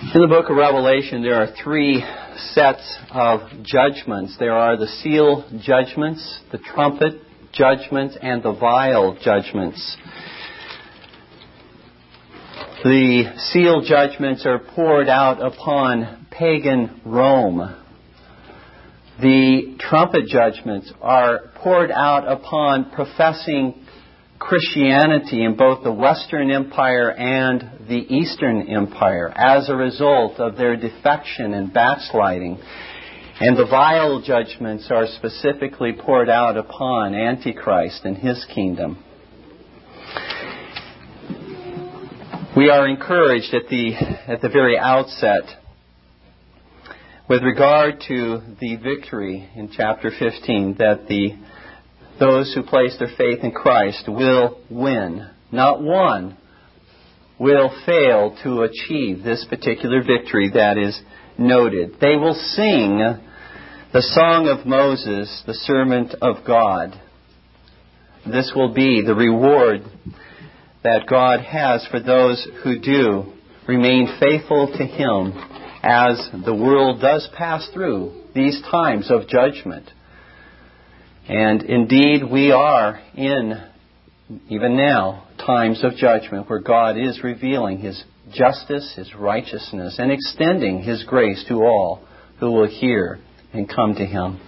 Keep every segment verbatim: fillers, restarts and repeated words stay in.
In the book of Revelation, there are three sets of judgments. There are the seal judgments, the trumpet judgments, and the vial judgments. The seal judgments are poured out upon pagan Rome. The trumpet judgments are poured out upon professing Christianity in both the Western Empire and the Eastern Empire as a result of their defection and backsliding. And the vial judgments are specifically poured out upon Antichrist and his kingdom. We are encouraged at the at the very outset with regard to the victory in chapter fifteen that the those who place their faith in Christ will win. Not one will fail to achieve this particular victory that is noted. They will sing the song of Moses, the servant of God. This will be the reward that God has for those who do remain faithful to Him as the world does pass through these times of judgment. And indeed, we are in, even now, times of judgment where God is revealing His justice, His righteousness, and extending His grace to all who will hear and come to Him.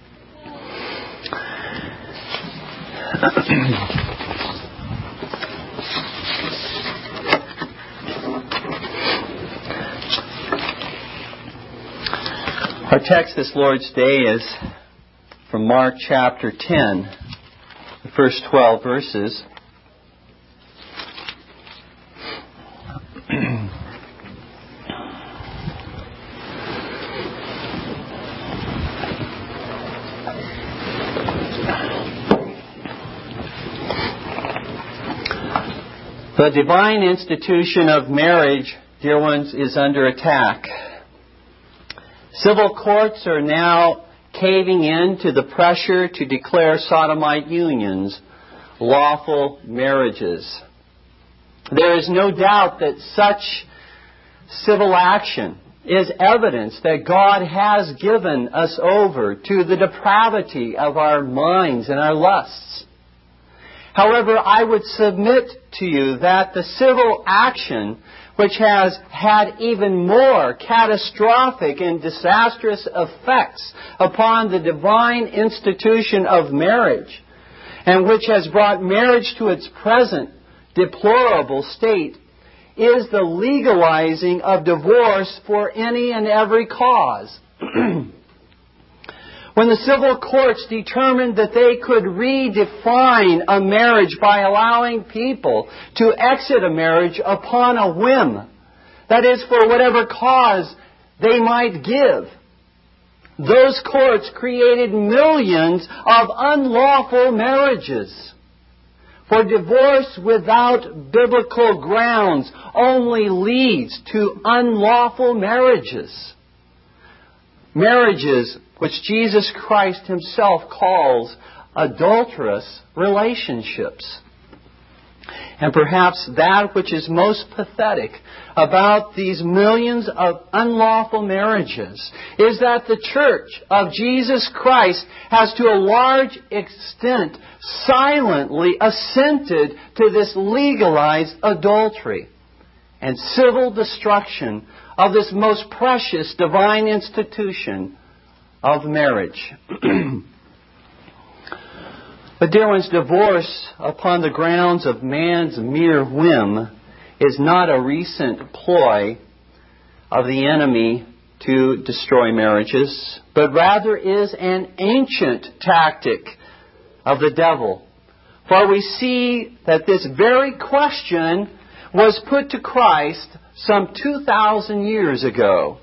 Our text this Lord's Day is from Mark chapter ten, the first twelve verses. The divine institution of marriage, dear ones, is under attack. Civil courts are now caving in to the pressure to declare sodomite unions lawful marriages. There is no doubt that such civil action is evidence that God has given us over to the depravity of our minds and our lusts. However, I would submit to you that the civil action, which has had even more catastrophic and disastrous effects upon the divine institution of marriage, and which has brought marriage to its present deplorable state, is the legalizing of divorce for any and every cause. When the civil courts determined that they could redefine a marriage by allowing people to exit a marriage upon a whim, that is, for whatever cause they might give, those courts created millions of unlawful marriages. For divorce without biblical grounds only leads to unlawful marriages. Marriages which Jesus Christ Himself calls adulterous relationships. And perhaps that which is most pathetic about these millions of unlawful marriages is that the Church of Jesus Christ has to a large extent silently assented to this legalized adultery and civil destruction of this most precious divine institution of marriage. But dear ones, divorce upon the grounds of man's mere whim is not a recent ploy of the enemy to destroy marriages, but rather is an ancient tactic of the devil. For we see that this very question was put to Christ some two thousand years ago.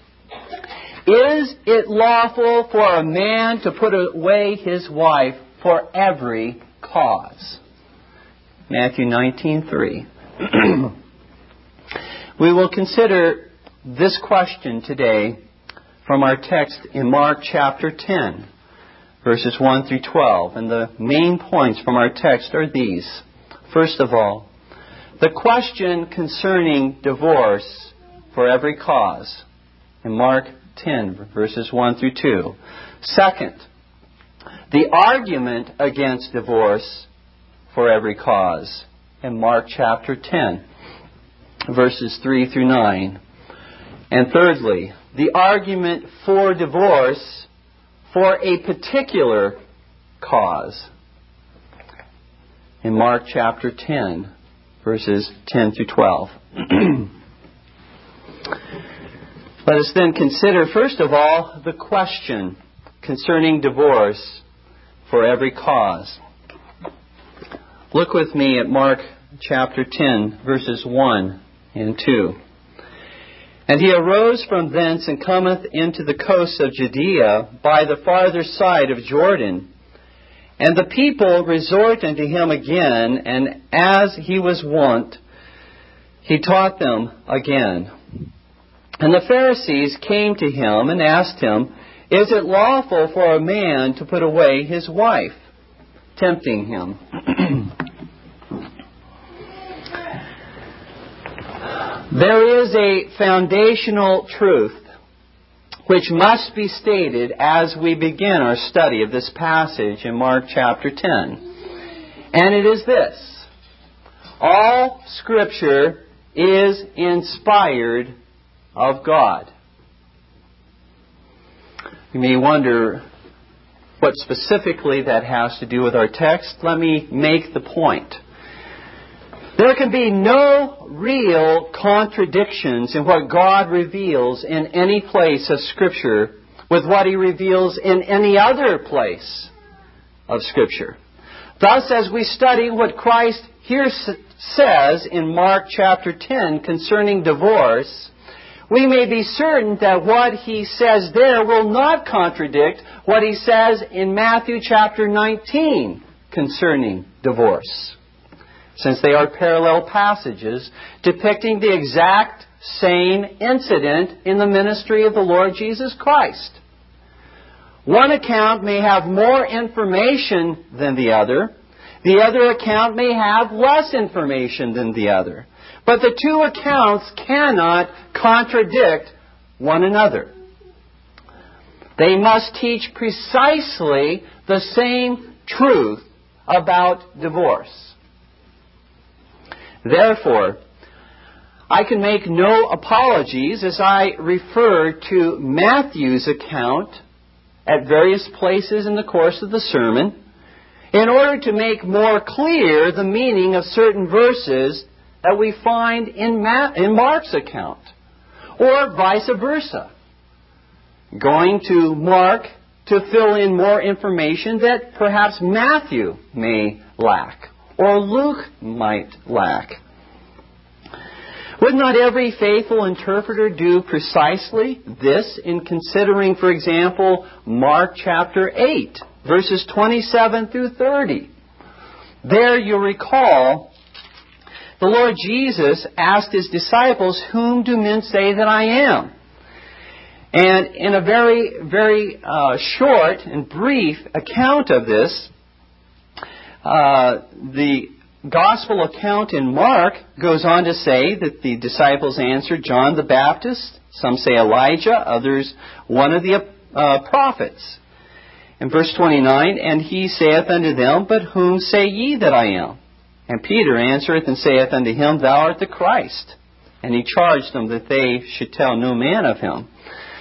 Is it lawful for a man to put away his wife for every cause? Matthew nineteen three. We will consider this question today from our text in Mark chapter ten, verses one through twelve. And the main points from our text are these. First of all, the question concerning divorce for every cause in Mark ten, verses one through two. Second, the argument against divorce for every cause in Mark chapter ten, verses three through nine. And thirdly, the argument for divorce for a particular cause in Mark chapter ten, verses ten through twelve. Let us then consider, first of all, the question concerning divorce for every cause. Look with me at Mark chapter ten, verses one and two. And he arose from thence and cometh into the coasts of Judea by the farther side of Jordan. And the people resort unto him again, and as he was wont, he taught them again. And the Pharisees came to him and asked him, Is it lawful for a man to put away his wife? Tempting him. There is a foundational truth which must be stated as we begin our study of this passage in Mark chapter ten. And it is this: all Scripture is inspired of God. You may wonder what specifically that has to do with our text. Let me make the point. There can be no real contradictions in what God reveals in any place of Scripture with what He reveals in any other place of Scripture. Thus, as we study what Christ here says in Mark chapter ten concerning divorce, we may be certain that what He says there will not contradict what He says in Matthew chapter nineteen concerning divorce, since they are parallel passages depicting the exact same incident in the ministry of the Lord Jesus Christ. One account may have more information than the other. The other account may have less information than the other. But the two accounts cannot contradict one another. They must teach precisely the same truth about divorce. Therefore, I can make no apologies as I refer to Matthew's account at various places in the course of the sermon in order to make more clear the meaning of certain verses that we find in, Ma- in Mark's account, or vice versa. Going to Mark to fill in more information that perhaps Matthew may lack, or Luke might lack. Would not every faithful interpreter do precisely this in considering, for example, Mark chapter eight, verses twenty-seven through thirty? There you recall the Lord Jesus asked His disciples, Whom do men say that I am? And in a very, very uh, short and brief account of this, uh, the Gospel account in Mark goes on to say that the disciples answered, John the Baptist, some say Elijah, others one of the uh, prophets. In verse twenty-nine, And he saith unto them, But whom say ye that I am? And Peter answereth and saith unto him, Thou art the Christ. And he charged them that they should tell no man of him.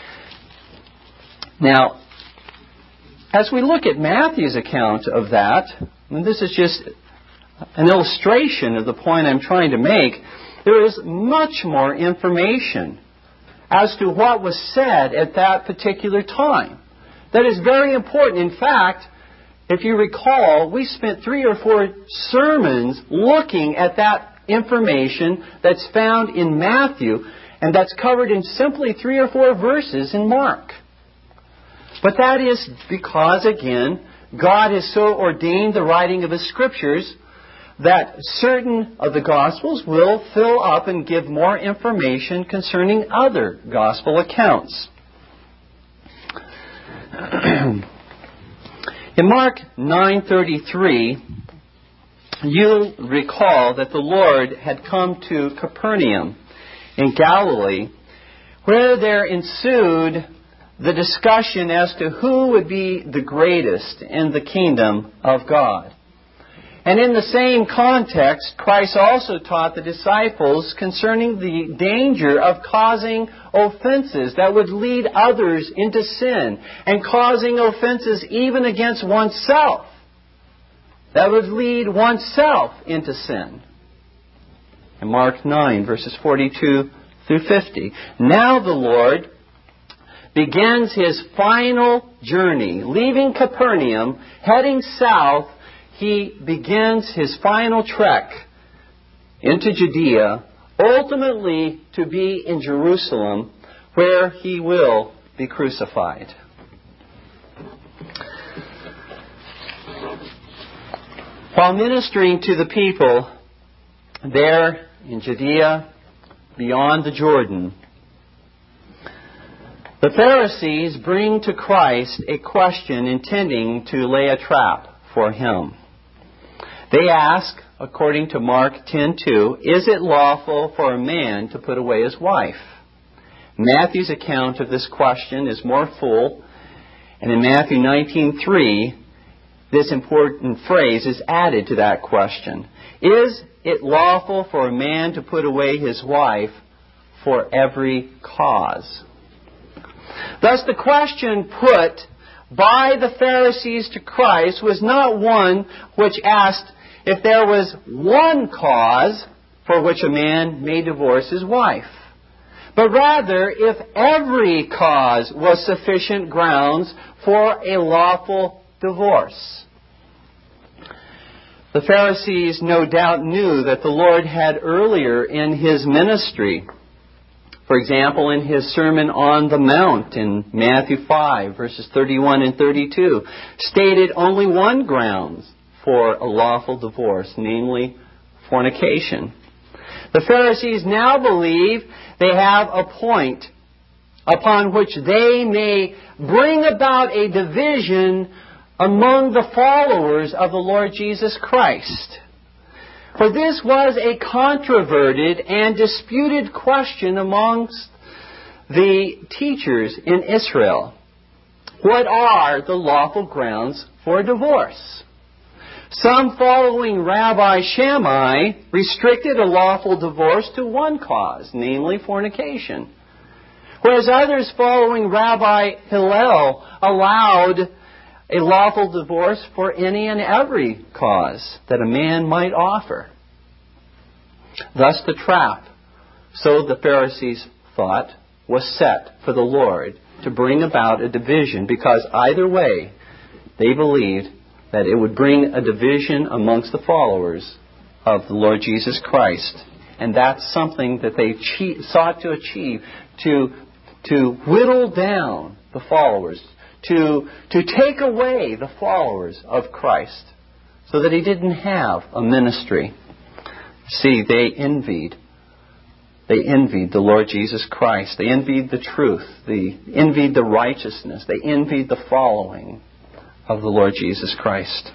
Now, as we look at Matthew's account of that, and this is just an illustration of the point I'm trying to make, there is much more information as to what was said at that particular time. That is very important. In fact, if you recall, we spent three or four sermons looking at that information that's found in Matthew, and that's covered in simply three or four verses in Mark. But that is because, again, God has so ordained the writing of His Scriptures that certain of the Gospels will fill up and give more information concerning other Gospel accounts. In Mark nine thirty-three, you'll recall that the Lord had come to Capernaum in Galilee where there ensued the discussion as to who would be the greatest in the kingdom of God. And in the same context, Christ also taught the disciples concerning the danger of causing offenses that would lead others into sin, and causing offenses even against oneself that would lead oneself into sin. In Mark nine, verses forty-two through fifty. Now the Lord begins His final journey. Leaving Capernaum, heading south, He begins His final trek into Judea, ultimately to be in Jerusalem, where He will be crucified. While ministering to the people there in Judea, beyond the Jordan, the Pharisees bring to Christ a question intending to lay a trap for Him. They ask, according to Mark ten two, is it lawful for a man to put away his wife? Matthew's account of this question is more full, and in Matthew nineteen three, this important phrase is added to that question. Is it lawful for a man to put away his wife for every cause? Thus, the question put by the Pharisees to Christ was not one which asked if there was one cause for which a man may divorce his wife, but rather if every cause was sufficient grounds for a lawful divorce. The Pharisees no doubt knew that the Lord had earlier in His ministry, for example, in His Sermon on the Mount in Matthew five, verses thirty-one and thirty-two, stated only one grounds for a lawful divorce, namely fornication. The Pharisees now believe they have a point upon which they may bring about a division among the followers of the Lord Jesus Christ. For this was a controverted and disputed question amongst the teachers in Israel. What are the lawful grounds for divorce? Some following Rabbi Shammai restricted a lawful divorce to one cause, namely fornication, whereas others following Rabbi Hillel allowed a lawful divorce for any and every cause that a man might offer. Thus the trap, so the Pharisees thought, was set for the Lord to bring about a division, because either way they believed that it would bring a division amongst the followers of the Lord Jesus Christ. And that's something that they che- sought to achieve, to, to whittle down the followers, to, to take away the followers of Christ, so that He didn't have a ministry. See, they envied. They envied the Lord Jesus Christ. They envied the truth. They envied the righteousness. They envied the following of the Lord Jesus Christ.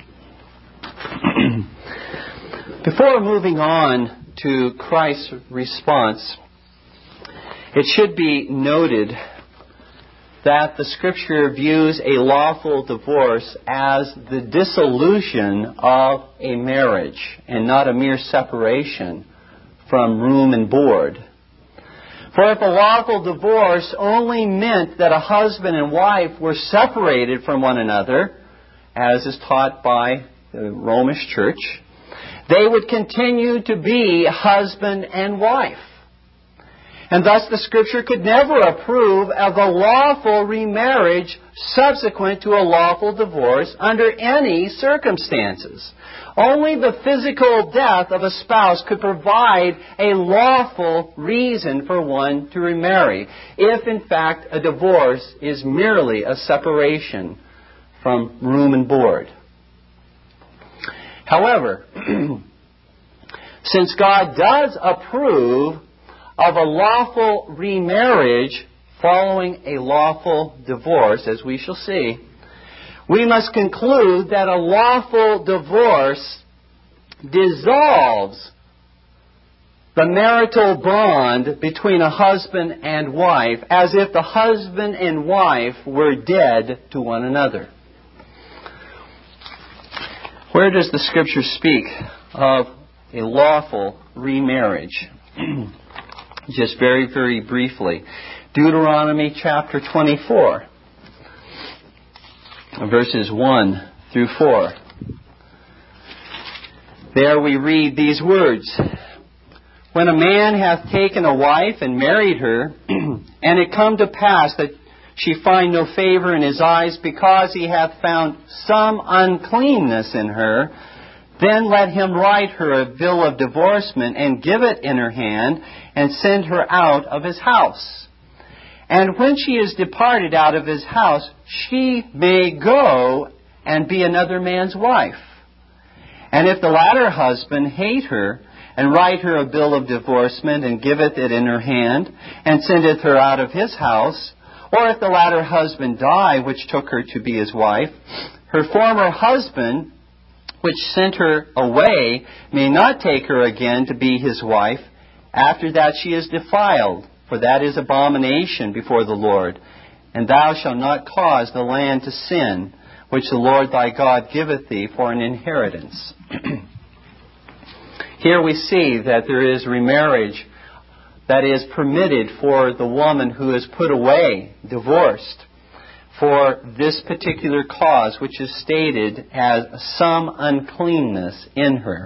Before moving on to Christ's response, it should be noted that the Scripture views a lawful divorce as the dissolution of a marriage and not a mere separation from room and board. For if a lawful divorce only meant that a husband and wife were separated from one another, as is taught by the Romish Church, they would continue to be husband and wife. And thus the Scripture could never approve of a lawful remarriage subsequent to a lawful divorce under any circumstances. Only the physical death of a spouse could provide a lawful reason for one to remarry, if in fact a divorce is merely a separation from room and board. However, since God does approve of a lawful remarriage following a lawful divorce, as we shall see, we must conclude that a lawful divorce dissolves the marital bond between a husband and wife as if the husband and wife were dead to one another. Where does the Scripture speak of a lawful remarriage? Just very, very briefly. Deuteronomy chapter twenty-four, verses one through four. There we read these words. When a man hath taken a wife and married her, and it come to pass that she find no favor in his eyes, because he hath found some uncleanness in her, then let him write her a bill of divorcement, and give it in her hand, and send her out of his house. And when she is departed out of his house, she may go and be another man's wife. And if the latter husband hate her, and write her a bill of divorcement, and giveth it in her hand, and sendeth her out of his house, or if the latter husband die, which took her to be his wife, her former husband, which sent her away, may not take her again to be his wife, after that she is defiled, for that is abomination before the Lord. And thou shalt not cause the land to sin, which the Lord thy God giveth thee for an inheritance. Here we see that there is remarriage that is permitted for the woman who is put away, divorced, for this particular cause, which is stated as some uncleanness in her.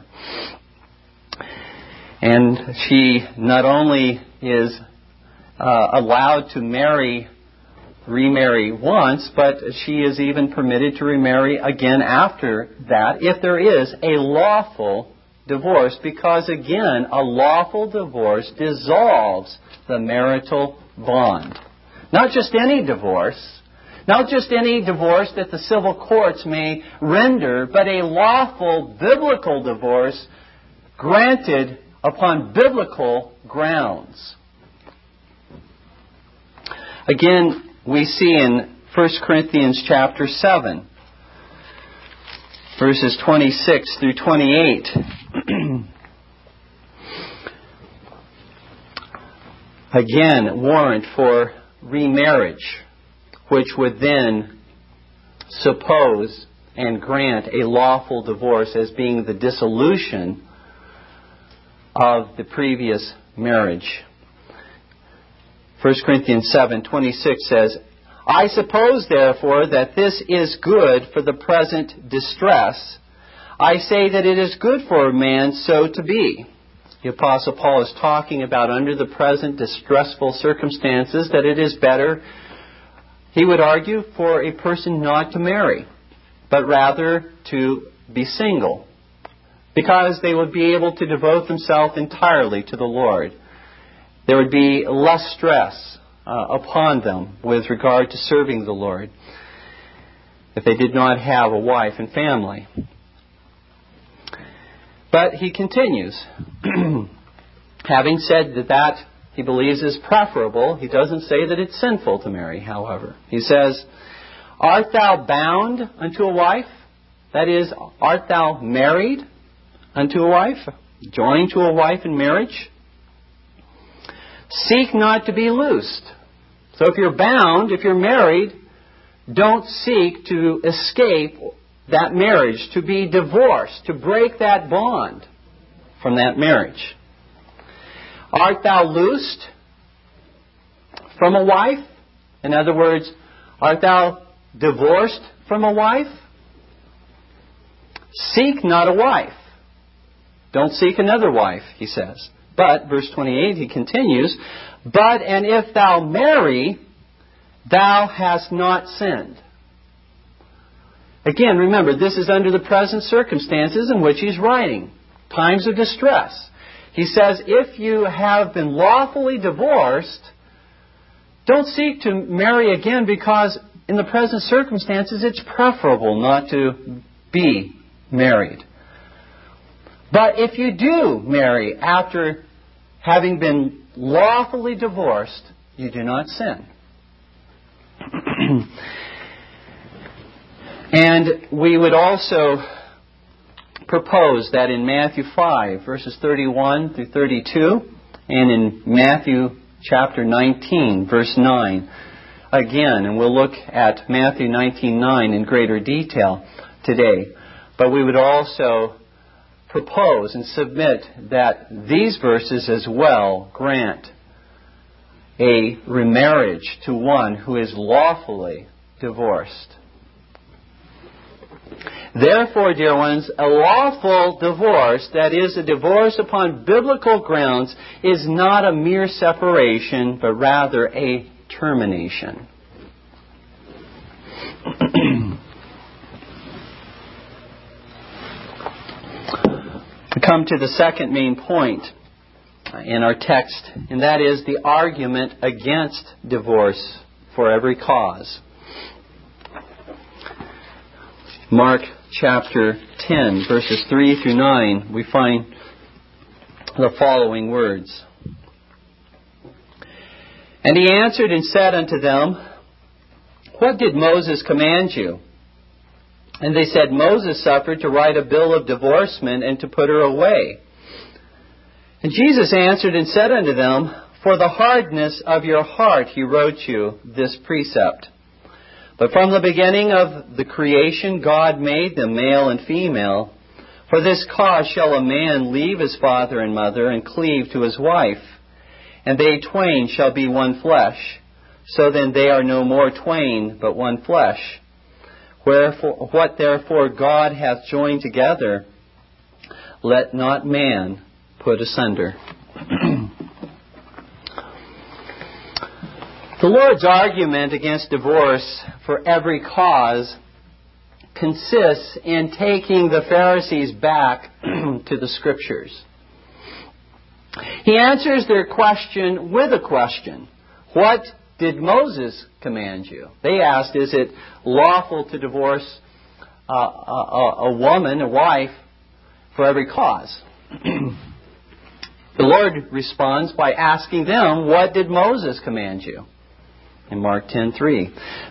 And she not only is uh, allowed to marry, remarry once, but she is even permitted to remarry again after that, if there is a lawful divorce, because again, a lawful divorce dissolves the marital bond. Not just any divorce, not just any divorce that the civil courts may render, but a lawful biblical divorce granted upon biblical grounds. Again, we see in First Corinthians chapter seven, verses twenty-six through twenty-eight. Again, warrant for remarriage, which would then suppose and grant a lawful divorce as being the dissolution of the previous marriage. First Corinthians seven twenty-six says, I suppose, therefore, that this is good for the present distress. I say that it is good for a man so to be. The Apostle Paul is talking about under the present distressful circumstances that it is better, he would argue, for a person not to marry, but rather to be single, because they would be able to devote themselves entirely to the Lord. There would be less stress uh, upon them with regard to serving the Lord if they did not have a wife and family. But he continues, having said that that he believes is preferable, he doesn't say that it's sinful to marry, however. He says, art thou bound unto a wife? That is, art thou married unto a wife? Joined to a wife in marriage? Seek not to be loosed. So if you're bound, if you're married, don't seek to escape that marriage, to be divorced, to break that bond from that marriage. Art thou loosed from a wife? In other words, art thou divorced from a wife? Seek not a wife. Don't seek another wife, he says. But, verse twenty-eight, he continues, but and if thou marry, thou hast not sinned. Again, remember, this is under the present circumstances in which he's writing. Times of distress. He says, if you have been lawfully divorced, don't seek to marry again, because in the present circumstances it's preferable not to be married. But if you do marry after having been lawfully divorced, you do not sin. And we would also propose that in Matthew five, verses thirty-one through thirty-two, and in Matthew chapter nineteen, verse nine, again, and we'll look at Matthew nineteen nine in greater detail today, but we would also propose and submit that these verses as well grant a remarriage to one who is lawfully divorced. Therefore, dear ones, a lawful divorce, that is, a divorce upon biblical grounds, is not a mere separation, but rather a termination. We come to the second main point in our text, and that is the argument against divorce for every cause. Mark chapter ten, verses three through nine, we find the following words. And he answered and said unto them, What did Moses command you? And they said, Moses suffered to write a bill of divorcement and to put her away. And Jesus answered and said unto them, For the hardness of your heart he wrote you this precept. But from the beginning of the creation God made them male and female. For this cause shall a man leave his father and mother and cleave to his wife, and they twain shall be one flesh. So then they are no more twain, but one flesh. Wherefore, what therefore God hath joined together, let not man put asunder. The Lord's argument against divorce for every cause consists in taking the Pharisees back to the Scriptures. He answers their question with a question. What did Moses command you? They asked, is it lawful to divorce uh, a, a woman, a wife, for every cause? The Lord responds by asking them, what did Moses command you? In Mark ten three.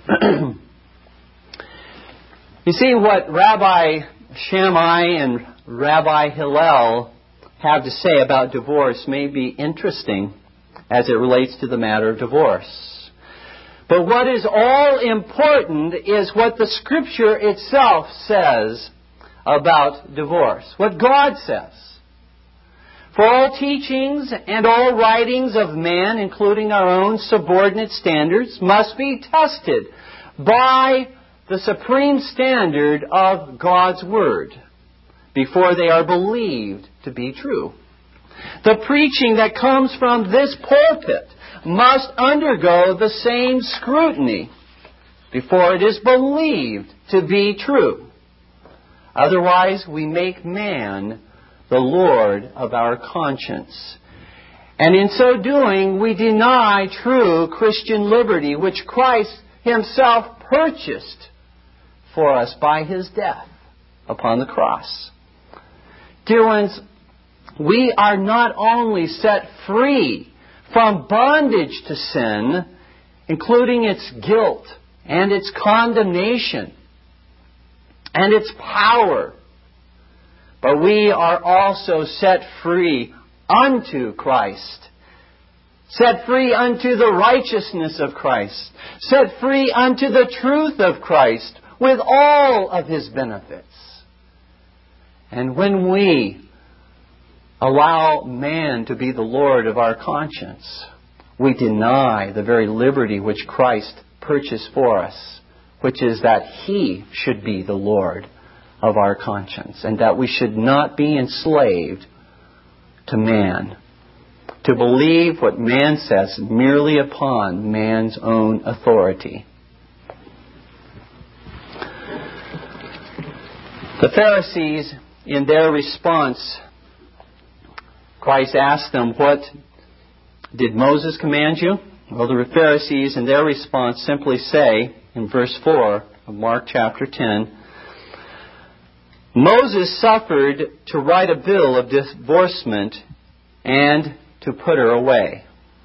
You see, what Rabbi Shammai and Rabbi Hillel have to say about divorce may be interesting as it relates to the matter of divorce. But what is all important is what the Scripture itself says about divorce. What God says. For all teachings and all writings of man, including our own subordinate standards, must be tested by the supreme standard of God's Word before they are believed to be true. The preaching that comes from this pulpit must undergo the same scrutiny before it is believed to be true. Otherwise, we make man the Lord of our conscience. And in so doing, we deny true Christian liberty, which Christ Himself purchased for us by His death upon the cross. Dear ones, we are not only set free from bondage to sin, including its guilt and its condemnation and its power, but we are also set free unto Christ, set free unto the righteousness of Christ, set free unto the truth of Christ with all of His benefits. And when we allow man to be the Lord of our conscience, we deny the very liberty which Christ purchased for us, which is that He should be the Lord of our conscience, and that we should not be enslaved to man, to believe what man says merely upon man's own authority. The Pharisees, in their response, Christ asked them, what did Moses command you? Well, the Pharisees, in their response, simply say, in verse four of Mark chapter ten, Moses suffered to write a bill of divorcement and to put her away.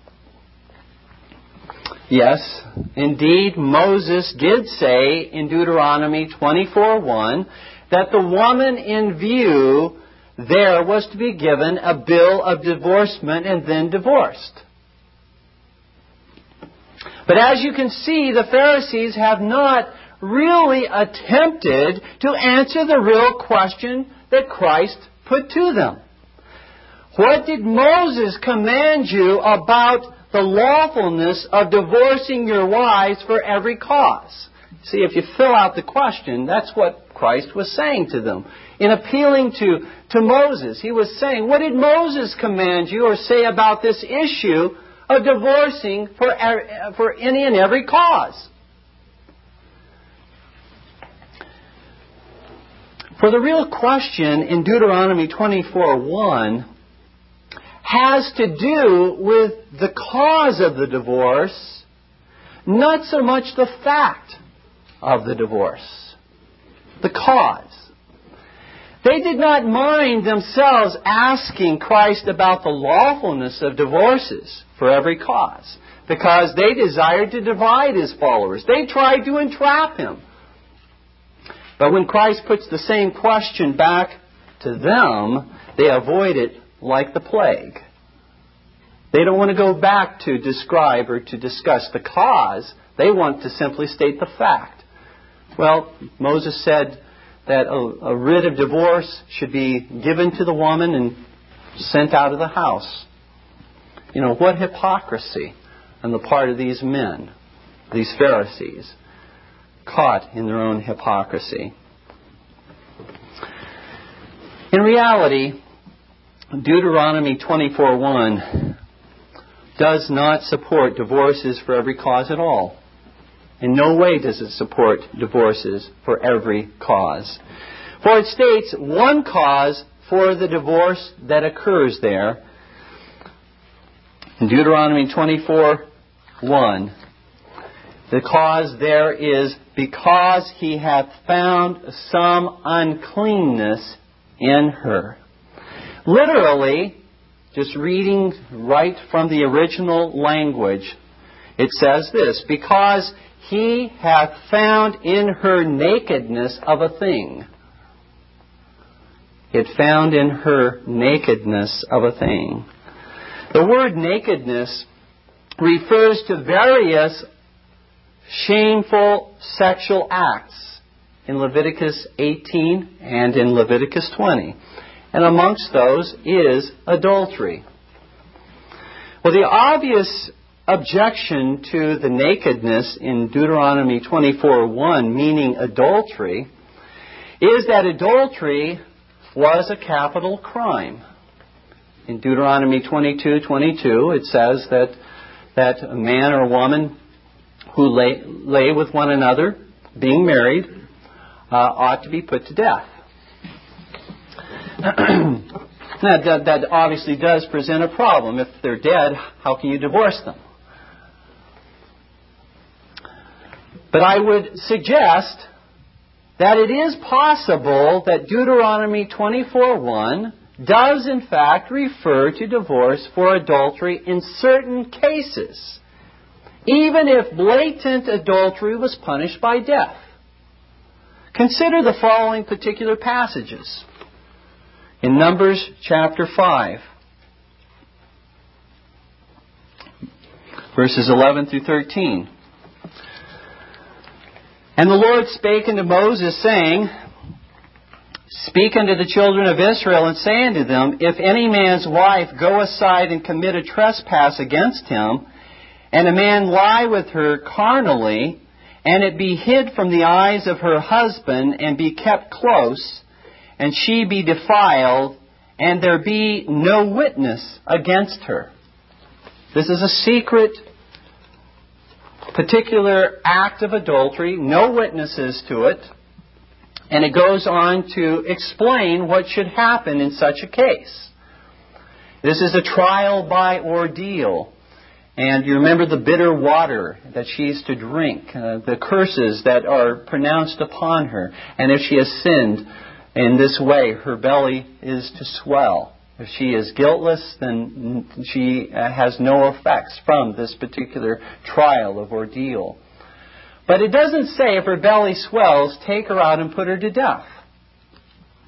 Yes, indeed, Moses did say in Deuteronomy twenty-four one that the woman in view there was to be given a bill of divorcement and then divorced. But as you can see, the Pharisees have not really attempted to answer the real question that Christ put to them. What did Moses command you about the lawfulness of divorcing your wives for every cause? See, if you fill out the question, that's what Christ was saying to them. In appealing to, to Moses, he was saying, what did Moses command you or say about this issue of divorcing for, for any and every cause? For the real question in Deuteronomy twenty-four one has to do with the cause of the divorce, not so much the fact of the divorce. The cause. They did not mind themselves asking Christ about the lawfulness of divorces for every cause, because they desired to divide His followers. They tried to entrap Him. But when Christ puts the same question back to them, they avoid it like the plague. They don't want to go back to describe or to discuss the cause. They want to simply state the fact. Well, Moses said that a, a writ of divorce should be given to the woman and sent out of the house. You know, what hypocrisy on the part of these men, these Pharisees, caught in their own hypocrisy. In reality, Deuteronomy twenty-four one does not support divorces for every cause at all. In no way does it support divorces for every cause. For it states one cause for the divorce that occurs there. In Deuteronomy twenty-four one, the cause there is because he hath found some uncleanness in her. Literally, just reading right from the original language, it says this: because he hath found in her nakedness of a thing. It found in her nakedness of a thing. The word nakedness refers to various shameful sexual acts in Leviticus eighteen and in Leviticus twenty. And amongst those is adultery. Well, the obvious objection to the nakedness in Deuteronomy twenty-four one, meaning adultery, is that adultery was a capital crime. In Deuteronomy twenty-two twenty-two, it says that, that a man or woman who lay, lay with one another, being married, uh, ought to be put to death. Now, that, that obviously does present a problem. If they're dead, how can you divorce them? But I would suggest that it is possible that Deuteronomy twenty-four one does in fact refer to divorce for adultery in certain cases, even if blatant adultery was punished by death. Consider the following particular passages. In Numbers chapter five, verses eleven through thirteen. And the Lord spake unto Moses, saying, Speak unto the children of Israel, and say unto them, If any man's wife go aside and commit a trespass against him, and a man lie with her carnally, and it be hid from the eyes of her husband, and be kept close, and she be defiled, and there be no witness against her. This is a secret, particular act of adultery, no witnesses to it, and it goes on to explain what should happen in such a case. This is a trial by ordeal. And you remember the bitter water that she is to drink, uh, the curses that are pronounced upon her. And if she has sinned in this way, her belly is to swell. If she is guiltless, then she uh, has no effects from this particular trial of ordeal. But it doesn't say if her belly swells, take her out and put her to death.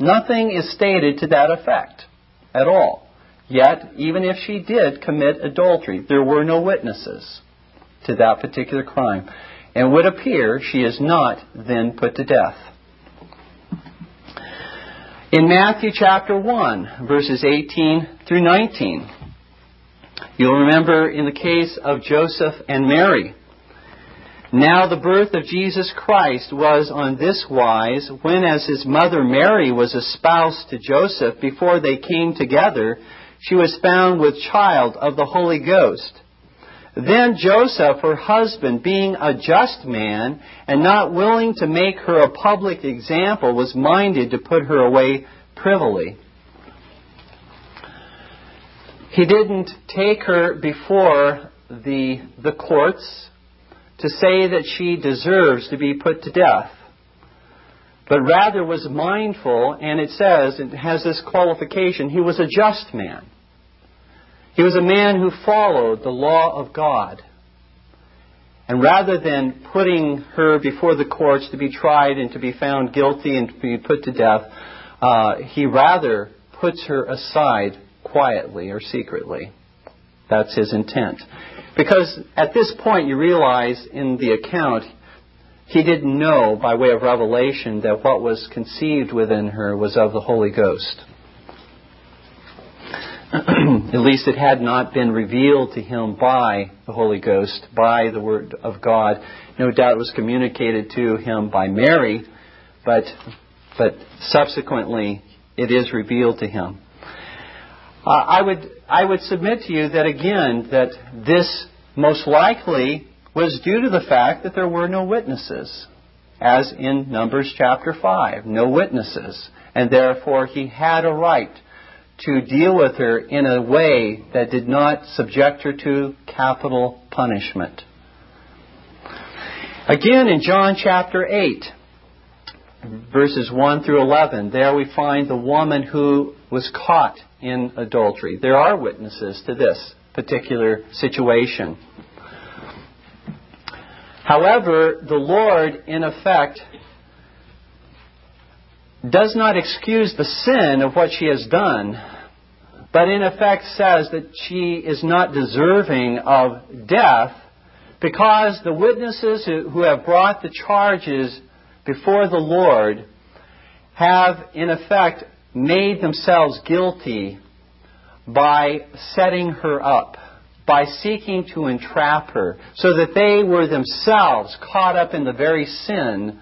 Nothing is stated to that effect at all. Yet, even if she did commit adultery, there were no witnesses to that particular crime. And it would appear she is not then put to death. In Matthew chapter one, verses eighteen through nineteen, you'll remember in the case of Joseph and Mary. Now the birth of Jesus Christ was on this wise, when as his mother Mary was espoused to Joseph, before they came together, she was found with child of the Holy Ghost. Then Joseph, her husband, being a just man, and not willing to make her a public example, was minded to put her away privily. He didn't take her before the, the courts to say that she deserves to be put to death, but rather was mindful, and it says, it has this qualification, he was a just man. He was a man who followed the law of God. And rather than putting her before the courts to be tried and to be found guilty and to be put to death, uh, he rather puts her aside quietly or secretly. That's his intent. Because at this point you realize in the account, he didn't know by way of revelation that what was conceived within her was of the Holy Ghost. At least it had not been revealed to him by the Holy Ghost, by the Word of God. No doubt it was communicated to him by Mary, but but subsequently it is revealed to him. Uh, I would I would submit to you that again that this most likely was due to the fact that there were no witnesses, as in Numbers chapter five, no witnesses, and therefore he had a right to deal with her in a way that did not subject her to capital punishment. Again, in John chapter eight, verses one through eleven, there we find the woman who was caught in adultery. There are witnesses to this particular situation. However, the Lord, in effect, does not excuse the sin of what she has done, but in effect says that she is not deserving of death because the witnesses who have brought the charges before the Lord have, in effect, made themselves guilty by setting her up, by seeking to entrap her, so that they were themselves caught up in the very sin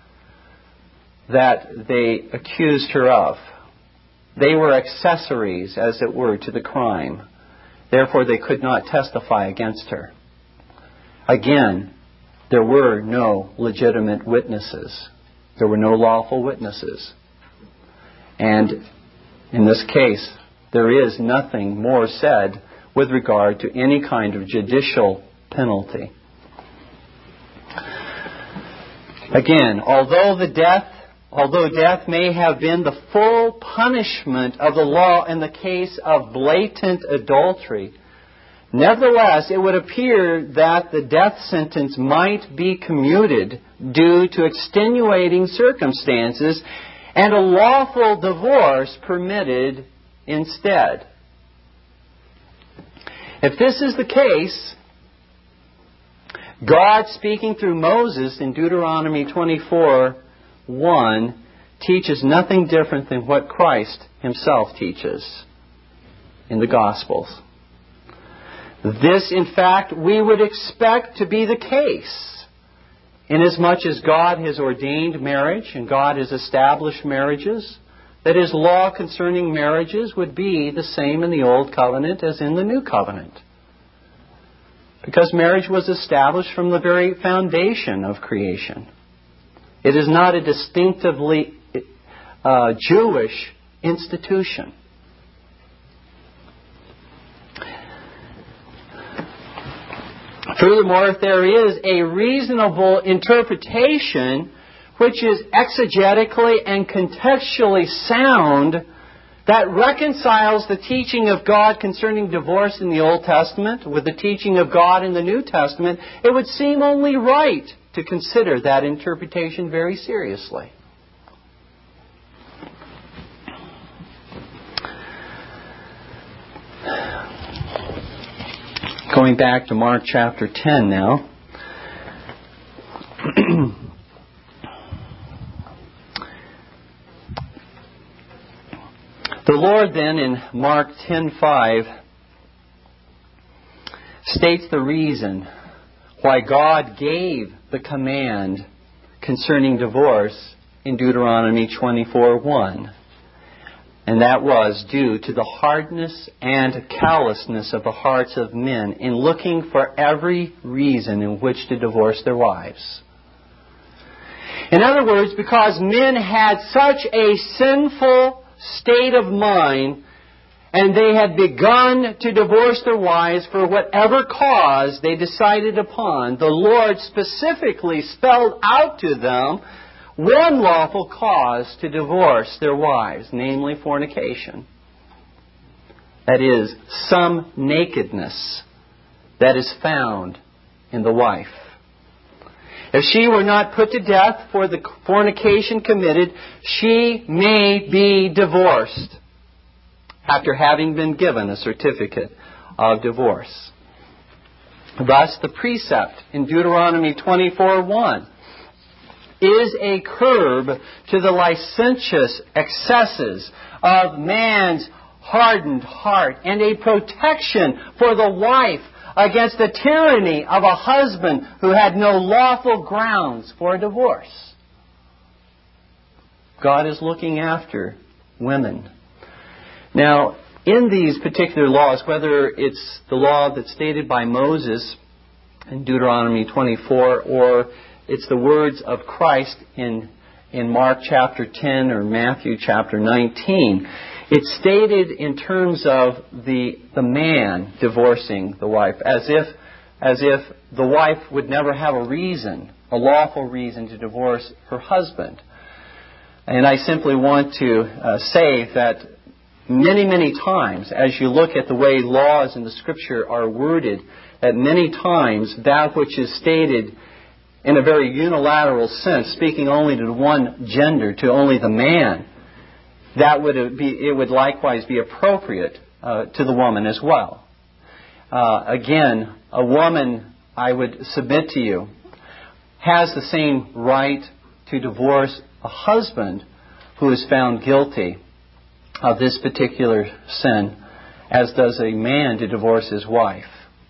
that they accused her of. They were accessories, as it were, to the crime. Therefore, they could not testify against her. Again, there were no legitimate witnesses. There were no lawful witnesses. And in this case, there is nothing more said with regard to any kind of judicial penalty. Again, although the death Although death may have been the full punishment of the law in the case of blatant adultery, nevertheless, it would appear that the death sentence might be commuted due to extenuating circumstances and a lawful divorce permitted instead. If this is the case, God, speaking through Moses in Deuteronomy twenty-four, one teaches nothing different than what Christ Himself teaches in the Gospels. This, in fact, we would expect to be the case, inasmuch as God has ordained marriage and God has established marriages, that His law concerning marriages would be the same in the Old Covenant as in the New Covenant. Because marriage was established from the very foundation of creation. It is not a distinctively uh, Jewish institution. Furthermore, if there is a reasonable interpretation which is exegetically and contextually sound that reconciles the teaching of God concerning divorce in the Old Testament with the teaching of God in the New Testament, it would seem only right to consider that interpretation very seriously. Going back to Mark chapter ten now. The Lord then in Mark ten five states the reason why God gave the command concerning divorce in Deuteronomy twenty-four one. And that was due to the hardness and callousness of the hearts of men in looking for every reason in which to divorce their wives. In other words, because men had such a sinful state of mind, and they had begun to divorce their wives for whatever cause they decided upon, the Lord specifically spelled out to them one lawful cause to divorce their wives, namely fornication. That is, some nakedness that is found in the wife. If she were not put to death for the fornication committed, she may be divorced after having been given a certificate of divorce. Thus, the precept in Deuteronomy twenty-four one is a curb to the licentious excesses of man's hardened heart and a protection for the wife against the tyranny of a husband who had no lawful grounds for a divorce. God is looking after women. Now, in these particular laws, whether it's the law that's stated by Moses in Deuteronomy twenty-four or it's the words of Christ in, in Mark chapter ten or Matthew chapter nineteen, it's stated in terms of the the man divorcing the wife, as if as if the wife would never have a reason, a lawful reason to divorce her husband. And I simply want to uh, say that many, many times, as you look at the way laws in the Scripture are worded, that many times that which is stated in a very unilateral sense, speaking only to one gender, to only the man, that would be, it would likewise be appropriate uh, to the woman as well. Uh, again, a woman, I would submit to you, has the same right to divorce a husband who is found guilty of this particular sin as does a man to divorce his wife.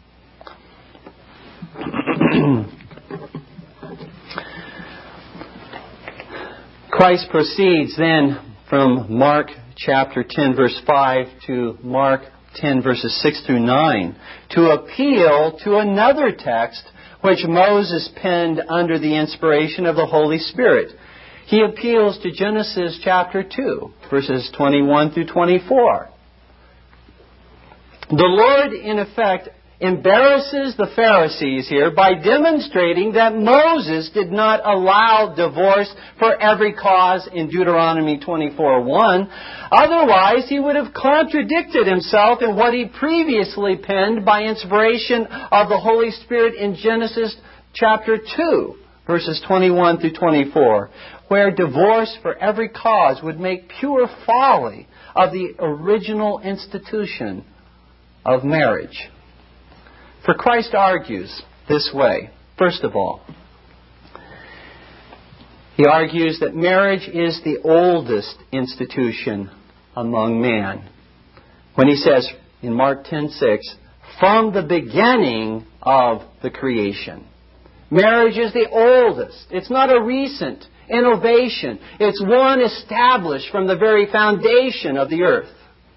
Christ proceeds then from Mark chapter ten verse five to Mark ten verses six through nine to appeal to another text which Moses penned under the inspiration of the Holy Spirit. He appeals to Genesis chapter two verses twenty-one through twenty-four. The Lord, in effect, embarrasses the Pharisees here by demonstrating that Moses did not allow divorce for every cause in Deuteronomy twenty-four one. Otherwise, he would have contradicted himself in what he previously penned by inspiration of the Holy Spirit in Genesis chapter two, verses twenty-one through twenty-four, where divorce for every cause would make pure folly of the original institution of marriage. For Christ argues this way. First of all, he argues that marriage is the oldest institution among man. When he says in Mark ten six, from the beginning of the creation. Marriage is the oldest. It's not a recent innovation. It's one established from the very foundation of the earth.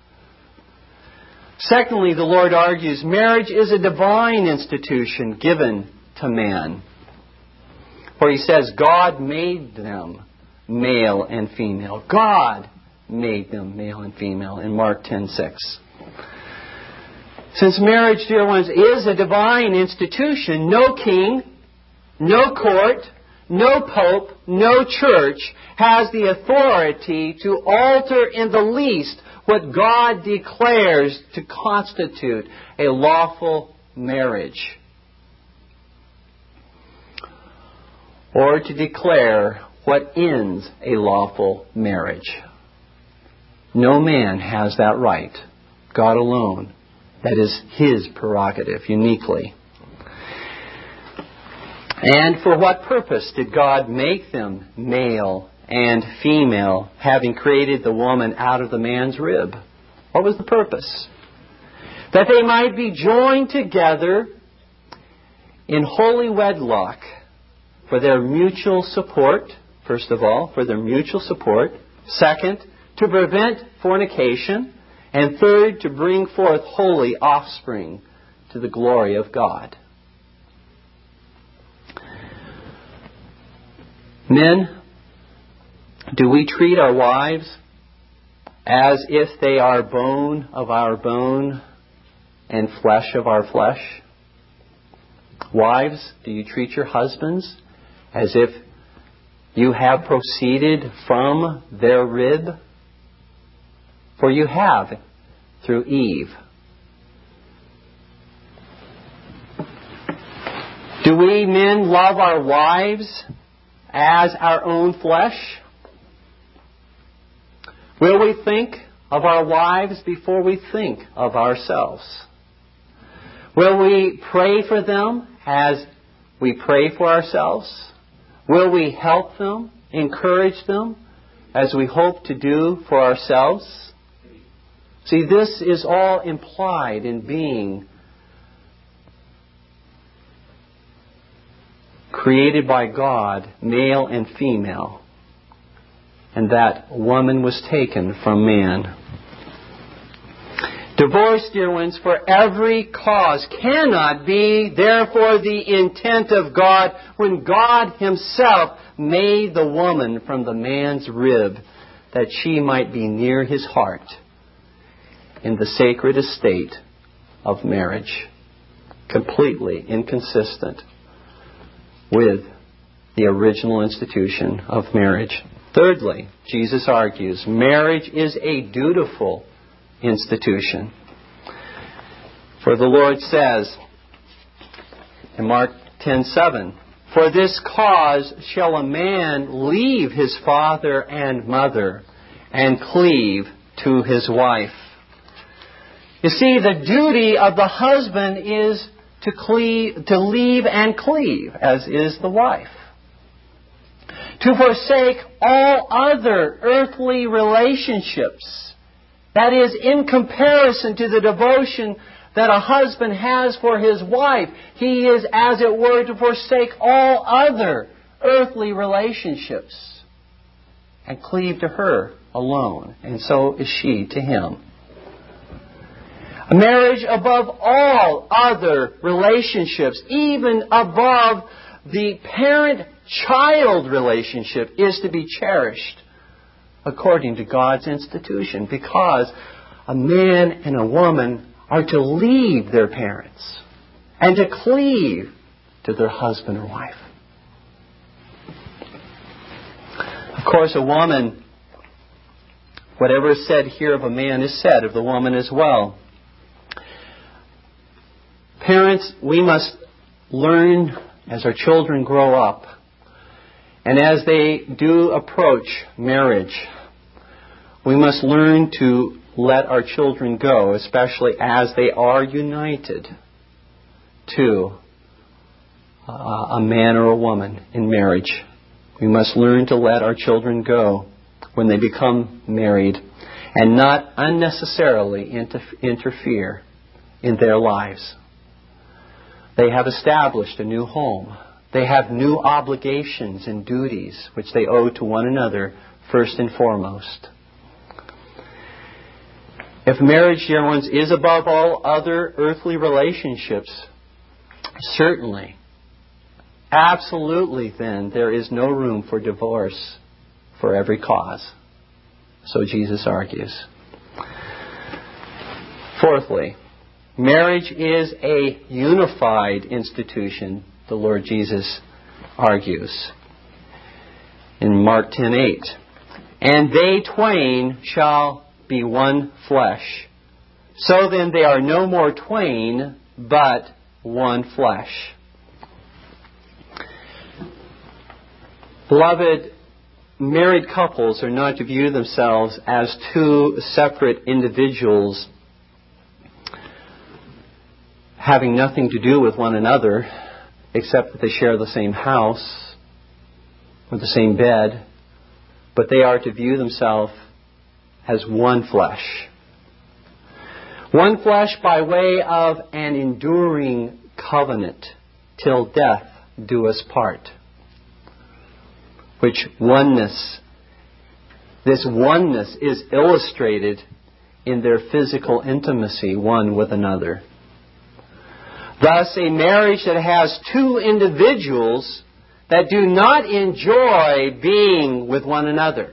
Secondly, the Lord argues marriage is a divine institution given to man. For he says God made them male and female. God made them male and female in Mark ten six. Since marriage, dear ones, is a divine institution, no king, no court, no pope, no church has the authority to alter in the least what God declares to constitute a lawful marriage, or to declare what ends a lawful marriage. No man has that right. God alone That is His prerogative, uniquely. And for what purpose did God make them male and female, having created the woman out of the man's rib? What was the purpose? That they might be joined together in holy wedlock for their mutual support, first of all, for their mutual support. Second, to prevent fornication. And third, to bring forth holy offspring to the glory of God. Men, do we treat our wives as if they are bone of our bone and flesh of our flesh? Wives, do you treat your husbands as if you have proceeded from their rib? For you have through Eve. Do we men love our wives as our own flesh? Will we think of our wives before we think of ourselves? Will we pray for them as we pray for ourselves? Will we help them, encourage them, as we hope to do for ourselves? See, this is all implied in being created by God, male and female, and that woman was taken from man. Divorce, dear ones, for every cause cannot be, therefore, the intent of God when God Himself made the woman from the man's rib, that she might be near His heart in the sacred estate of marriage. Completely inconsistent with the original institution of marriage. Thirdly, Jesus argues, marriage is a dutiful institution. For the Lord says in Mark ten seven, for this cause shall a man leave his father and mother and cleave to his wife. You see, the duty of the husband is to cleave, to leave and cleave, as is the wife. To forsake all other earthly relationships. That is, in comparison to the devotion that a husband has for his wife, he is, as it were, to forsake all other earthly relationships and cleave to her alone. And so is she to him. A marriage above all other relationships, even above the parent-child relationship, is to be cherished according to God's institution, because a man and a woman are to leave their parents and to cleave to their husband or wife. Of course, a woman, whatever is said here of a man is said of the woman as well. Parents, we must learn as our children grow up, and as they do approach marriage, we must learn to let our children go, especially as they are united to uh, a man or a woman in marriage. We must learn to let our children go when they become married and not unnecessarily inter- interfere in their lives. They have established a new home. They have new obligations and duties which they owe to one another first and foremost. If marriage, dear ones, is above all other earthly relationships, certainly, absolutely then, there is no room for divorce for every cause. So Jesus argues. Fourthly, marriage is a unified institution, the Lord Jesus argues in Mark ten eight. And they twain shall be one flesh. So then they are no more twain, but one flesh. Beloved, married couples are not to view themselves as two separate individuals having nothing to do with one another except that they share the same house or the same bed, but they are to view themselves as one flesh. One flesh by way of an enduring covenant till death do us part. Which oneness, this oneness is illustrated in their physical intimacy one with another. Thus, a marriage that has two individuals that do not enjoy being with one another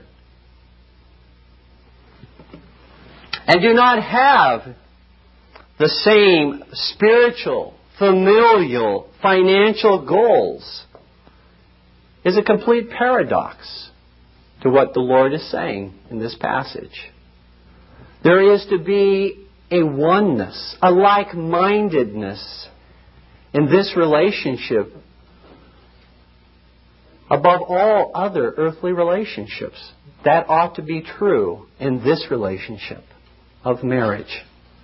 and do not have the same spiritual, familial, financial goals is a complete paradox to what the Lord is saying in this passage. There is to be a oneness, a like-mindedness in this relationship above all other earthly relationships. That ought to be true in this relationship of marriage.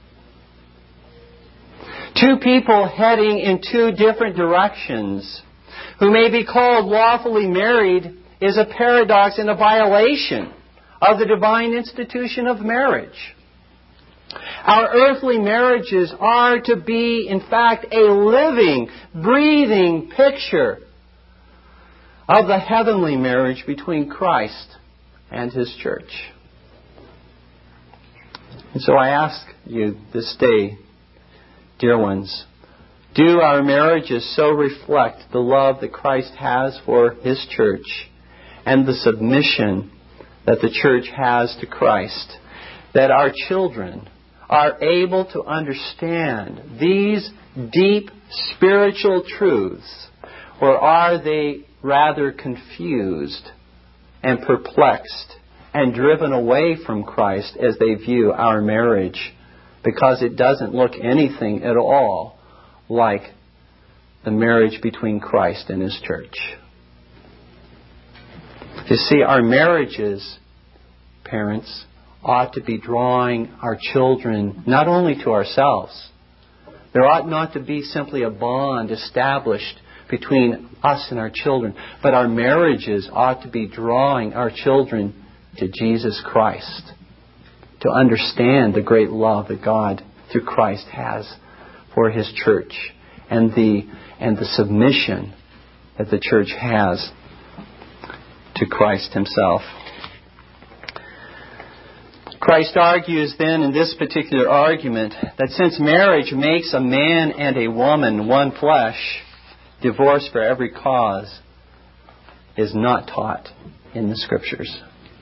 Two people heading in two different directions who may be called lawfully married is a paradox and a violation of the divine institution of marriage. Our earthly marriages are to be, in fact, a living, breathing picture of the heavenly marriage between Christ and His church. And so I ask you this day, dear ones, do our marriages so reflect the love that Christ has for His church and the submission that the church has to Christ, that our children are able to understand these deep spiritual truths, or are they rather confused and perplexed and driven away from Christ as they view our marriage, because it doesn't look anything at all like the marriage between Christ and His church. You see, our marriages, parents, ought to be drawing our children not only to ourselves. There ought not to be simply a bond established between us and our children, but our marriages ought to be drawing our children to Jesus Christ, to understand the great love that God through Christ has for His church, and the and the submission that the church has to Christ Himself. Christ argues then in this particular argument that since marriage makes a man and a woman one flesh, divorce for every cause is not taught in the Scriptures.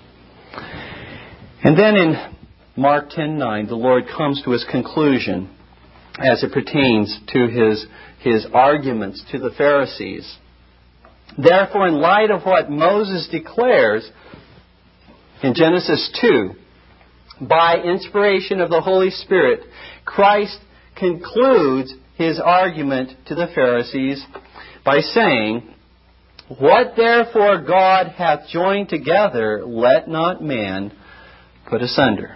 And then in Mark ten nine, the Lord comes to His conclusion as it pertains to His, his arguments to the Pharisees. Therefore, in light of what Moses declares in Genesis two, by inspiration of the Holy Spirit, Christ concludes His argument to the Pharisees by saying, "What therefore God hath joined together, let not man put asunder."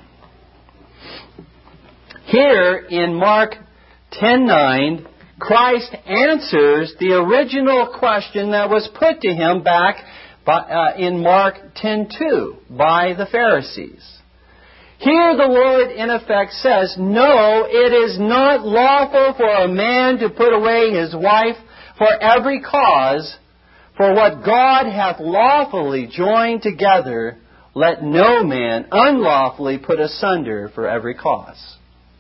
Here in Mark ten nine, Christ answers the original question that was put to Him back by, uh, in Mark ten two by the Pharisees. Here the Lord in effect says, no, it is not lawful for a man to put away his wife for every cause, for what God hath lawfully joined together, let no man unlawfully put asunder for every cause.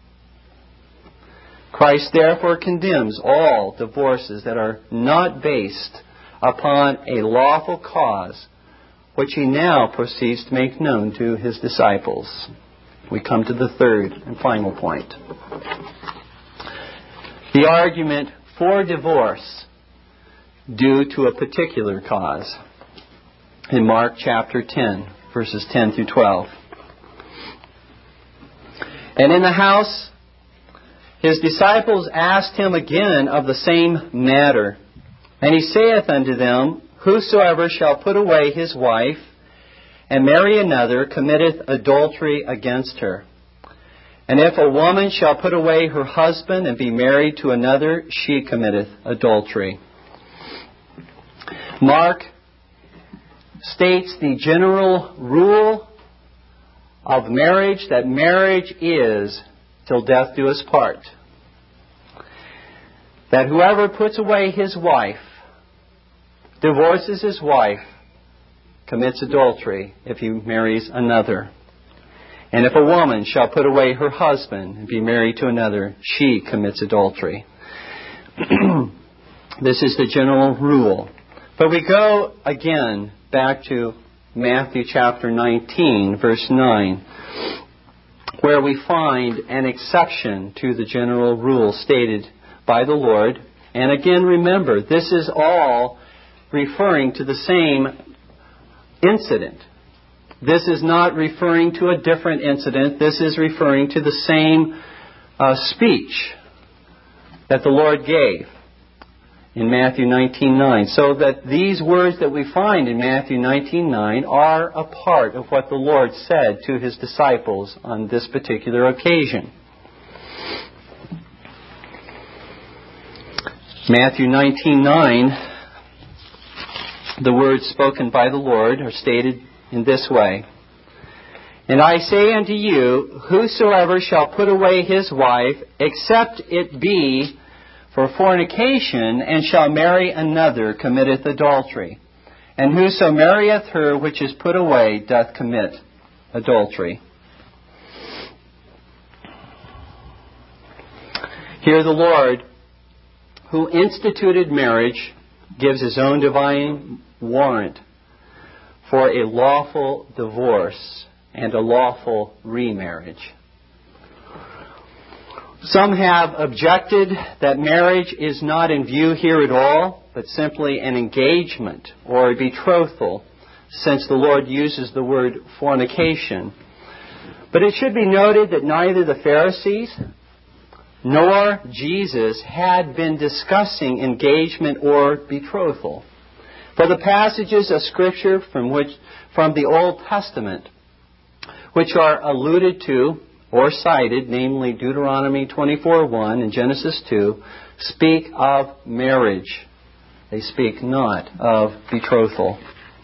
Christ therefore condemns all divorces that are not based upon a lawful cause, which He now proceeds to make known to His disciples. We come to the third and final point. The argument for divorce due to a particular cause. In Mark chapter ten, verses ten through twelve. And in the house, His disciples asked Him again of the same matter. And He saith unto them, Whosoever shall put away his wife, and marry another, committeth adultery against her. And if a woman shall put away her husband and be married to another, she committeth adultery. Mark states the general rule of marriage, that marriage is till death do us part. That whoever puts away his wife, divorces his wife, commits adultery if he marries another. And if a woman shall put away her husband and be married to another, she commits adultery. This is the general rule. But we go again back to Matthew chapter nineteen, verse nine, where we find an exception to the general rule stated by the Lord. And again, remember, this is all referring to the same incident. This is not referring to a different incident. This is referring to the same uh, speech that the Lord gave in Matthew nineteen nine. So that these words that we find in Matthew nineteen nine are a part of what the Lord said to His disciples on this particular occasion. Matthew nineteen nine, the words spoken by the Lord are stated in this way. And I say unto you, whosoever shall put away his wife, except it be for fornication, and shall marry another, committeth adultery. And whoso marrieth her which is put away, doth commit adultery. Here the Lord, who instituted marriage, gives His own divine warrant for a lawful divorce and a lawful remarriage. Some have objected that marriage is not in view here at all, but simply an engagement or a betrothal, since the Lord uses the word fornication. But it should be noted that neither the Pharisees nor Jesus had been discussing engagement or betrothal. For the passages of Scripture from which from the Old Testament, which are alluded to or cited, namely Deuteronomy twenty-four one and Genesis two, speak of marriage. They speak not of betrothal.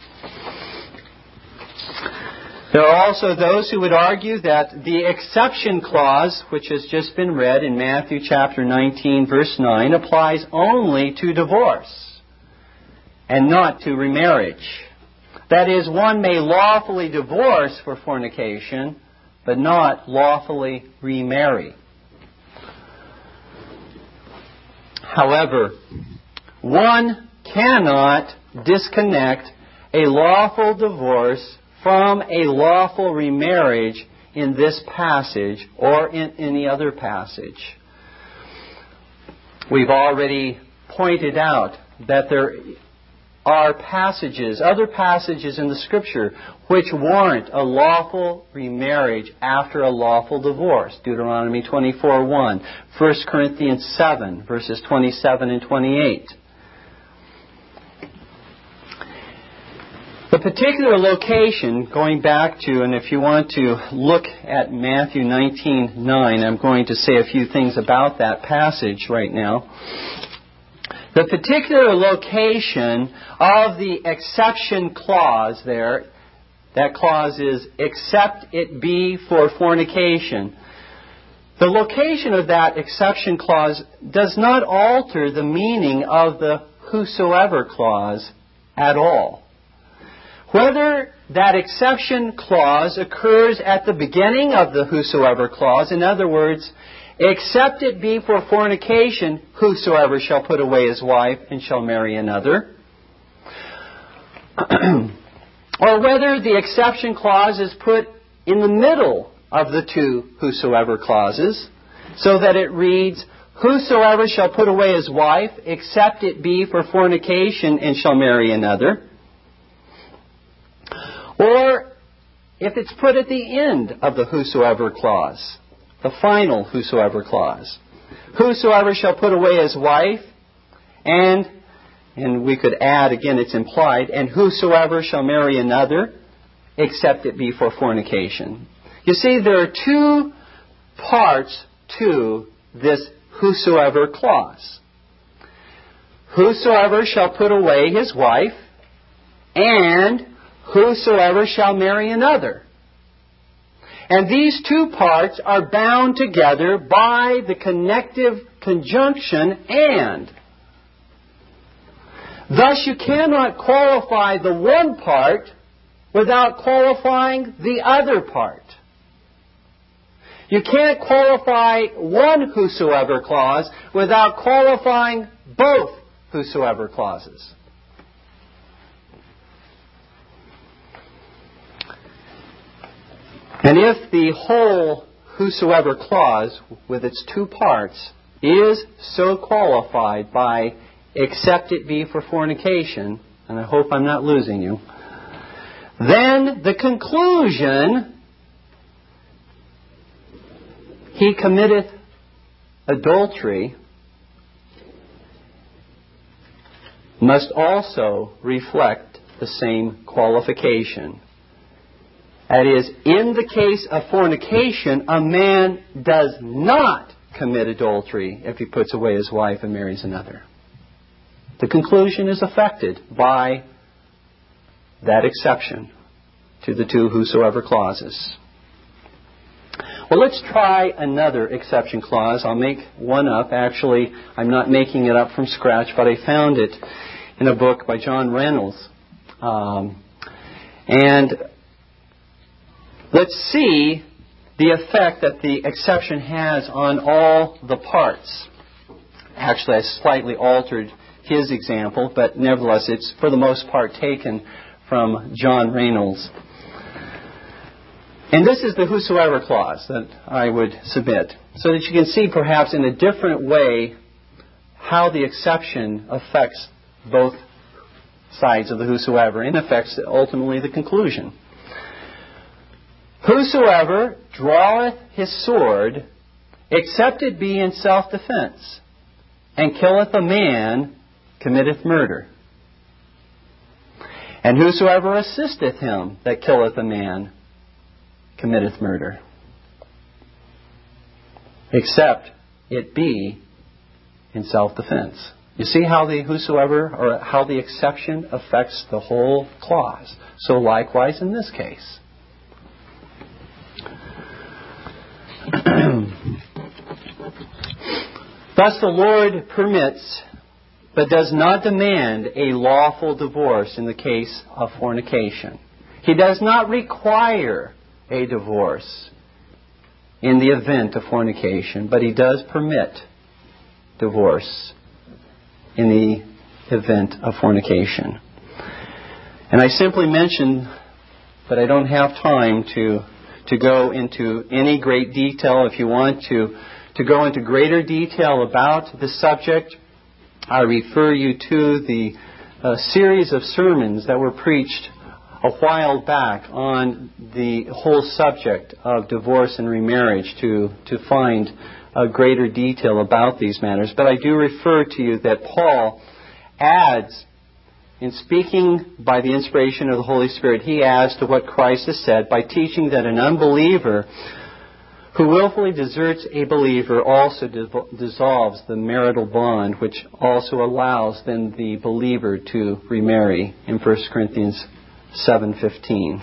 There are also those who would argue that the exception clause, which has just been read in Matthew chapter nineteen, verse nine, applies only to divorce and not to remarriage. That is, one may lawfully divorce for fornication, but not lawfully remarry. However, one cannot disconnect a lawful divorce from a lawful remarriage in this passage or in any other passage. We've already pointed out that there are passages, other passages in the Scripture, which warrant a lawful remarriage after a lawful divorce. Deuteronomy twenty-four one, First Corinthians seven, verses twenty-seven and twenty-eight. The particular location, going back to, and if you want to look at Matthew nineteen nine, I'm going to say a few things about that passage right now. The particular location of the exception clause there, that clause is, except it be for fornication. The location of that exception clause does not alter the meaning of the whosoever clause at all. Whether that exception clause occurs at the beginning of the whosoever clause, in other words, except it be for fornication, whosoever shall put away his wife and shall marry another, or whether the exception clause is put in the middle of the two whosoever clauses, so that it reads, whosoever shall put away his wife, except it be for fornication, and shall marry another. Or if it's put at the end of the whosoever clause, the final whosoever clause. Whosoever shall put away his wife, and, and we could add, again it's implied, and whosoever shall marry another, except it be for fornication. You see, there are two parts to this whosoever clause. Whosoever shall put away his wife, and whosoever shall marry another. And these two parts are bound together by the connective conjunction and. Thus you cannot qualify the one part without qualifying the other part. You can't qualify one whosoever clause without qualifying both whosoever clauses. And if the whole whosoever clause with its two parts is so qualified by except it be for fornication, and I hope I'm not losing you, then the conclusion, he committeth adultery, must also reflect the same qualification. That is, in the case of fornication, a man does not commit adultery if he puts away his wife and marries another. The conclusion is affected by that exception to the two whosoever clauses. Well, let's try another exception clause. I'll make one up. Actually, I'm not making it up from scratch, but I found it in a book by John Reynolds. Um, and let's see the effect that the exception has on all the parts. Actually, I slightly altered his example, but nevertheless, it's for the most part taken from John Reynolds. And this is the whosoever clause that I would submit, so that you can see perhaps in a different way how the exception affects both sides of the whosoever and affects ultimately the conclusion. Whosoever draweth his sword, except it be in self-defense, and killeth a man, committeth murder. And whosoever assisteth him that killeth a man, committeth murder. Except it be in self-defense. You see how the whosoever, or how the exception affects the whole clause. So likewise in this case. Thus the Lord permits, but does not demand a lawful divorce in the case of fornication. He does not require a divorce in the event of fornication, but He does permit divorce in the event of fornication. And I simply mention, but I don't have time to to go into any great detail. If you want to, to go into greater detail about the subject, I refer you to the uh, series of sermons that were preached a while back on the whole subject of divorce and remarriage to, to find a greater detail about these matters. But I do refer to you that Paul adds, in speaking by the inspiration of the Holy Spirit, he adds to what Christ has said by teaching that an unbeliever who willfully deserts a believer also dissolves the marital bond, which also allows then the believer to remarry in First Corinthians seven fifteen.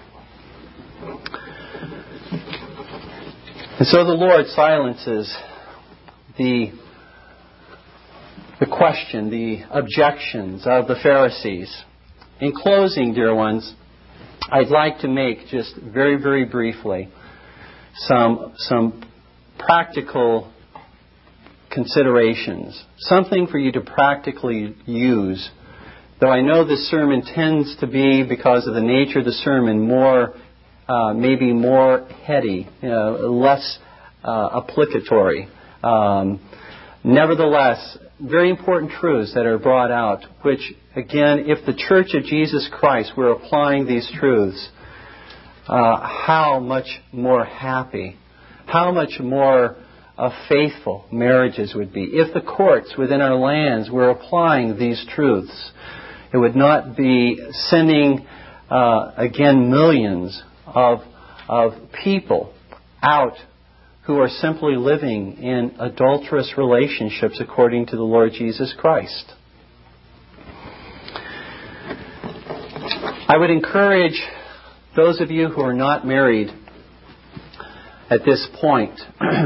And so the Lord silences the the question, the objections of the Pharisees. In closing, dear ones, I'd like to make just very, very briefly some, some practical considerations, something for you to practically use. Though I know this sermon tends to be, because of the nature of the sermon, more, uh, maybe more heady, you know, less uh, applicatory. Um, nevertheless, very important truths that are brought out, which, again, if the Church of Jesus Christ were applying these truths, uh, how much more happy, how much more uh, faithful marriages would be. If the courts within our lands were applying these truths, it would not be sending, uh, again, millions of, of people out who are simply living in adulterous relationships according to the Lord Jesus Christ. I would encourage those of you who are not married at this point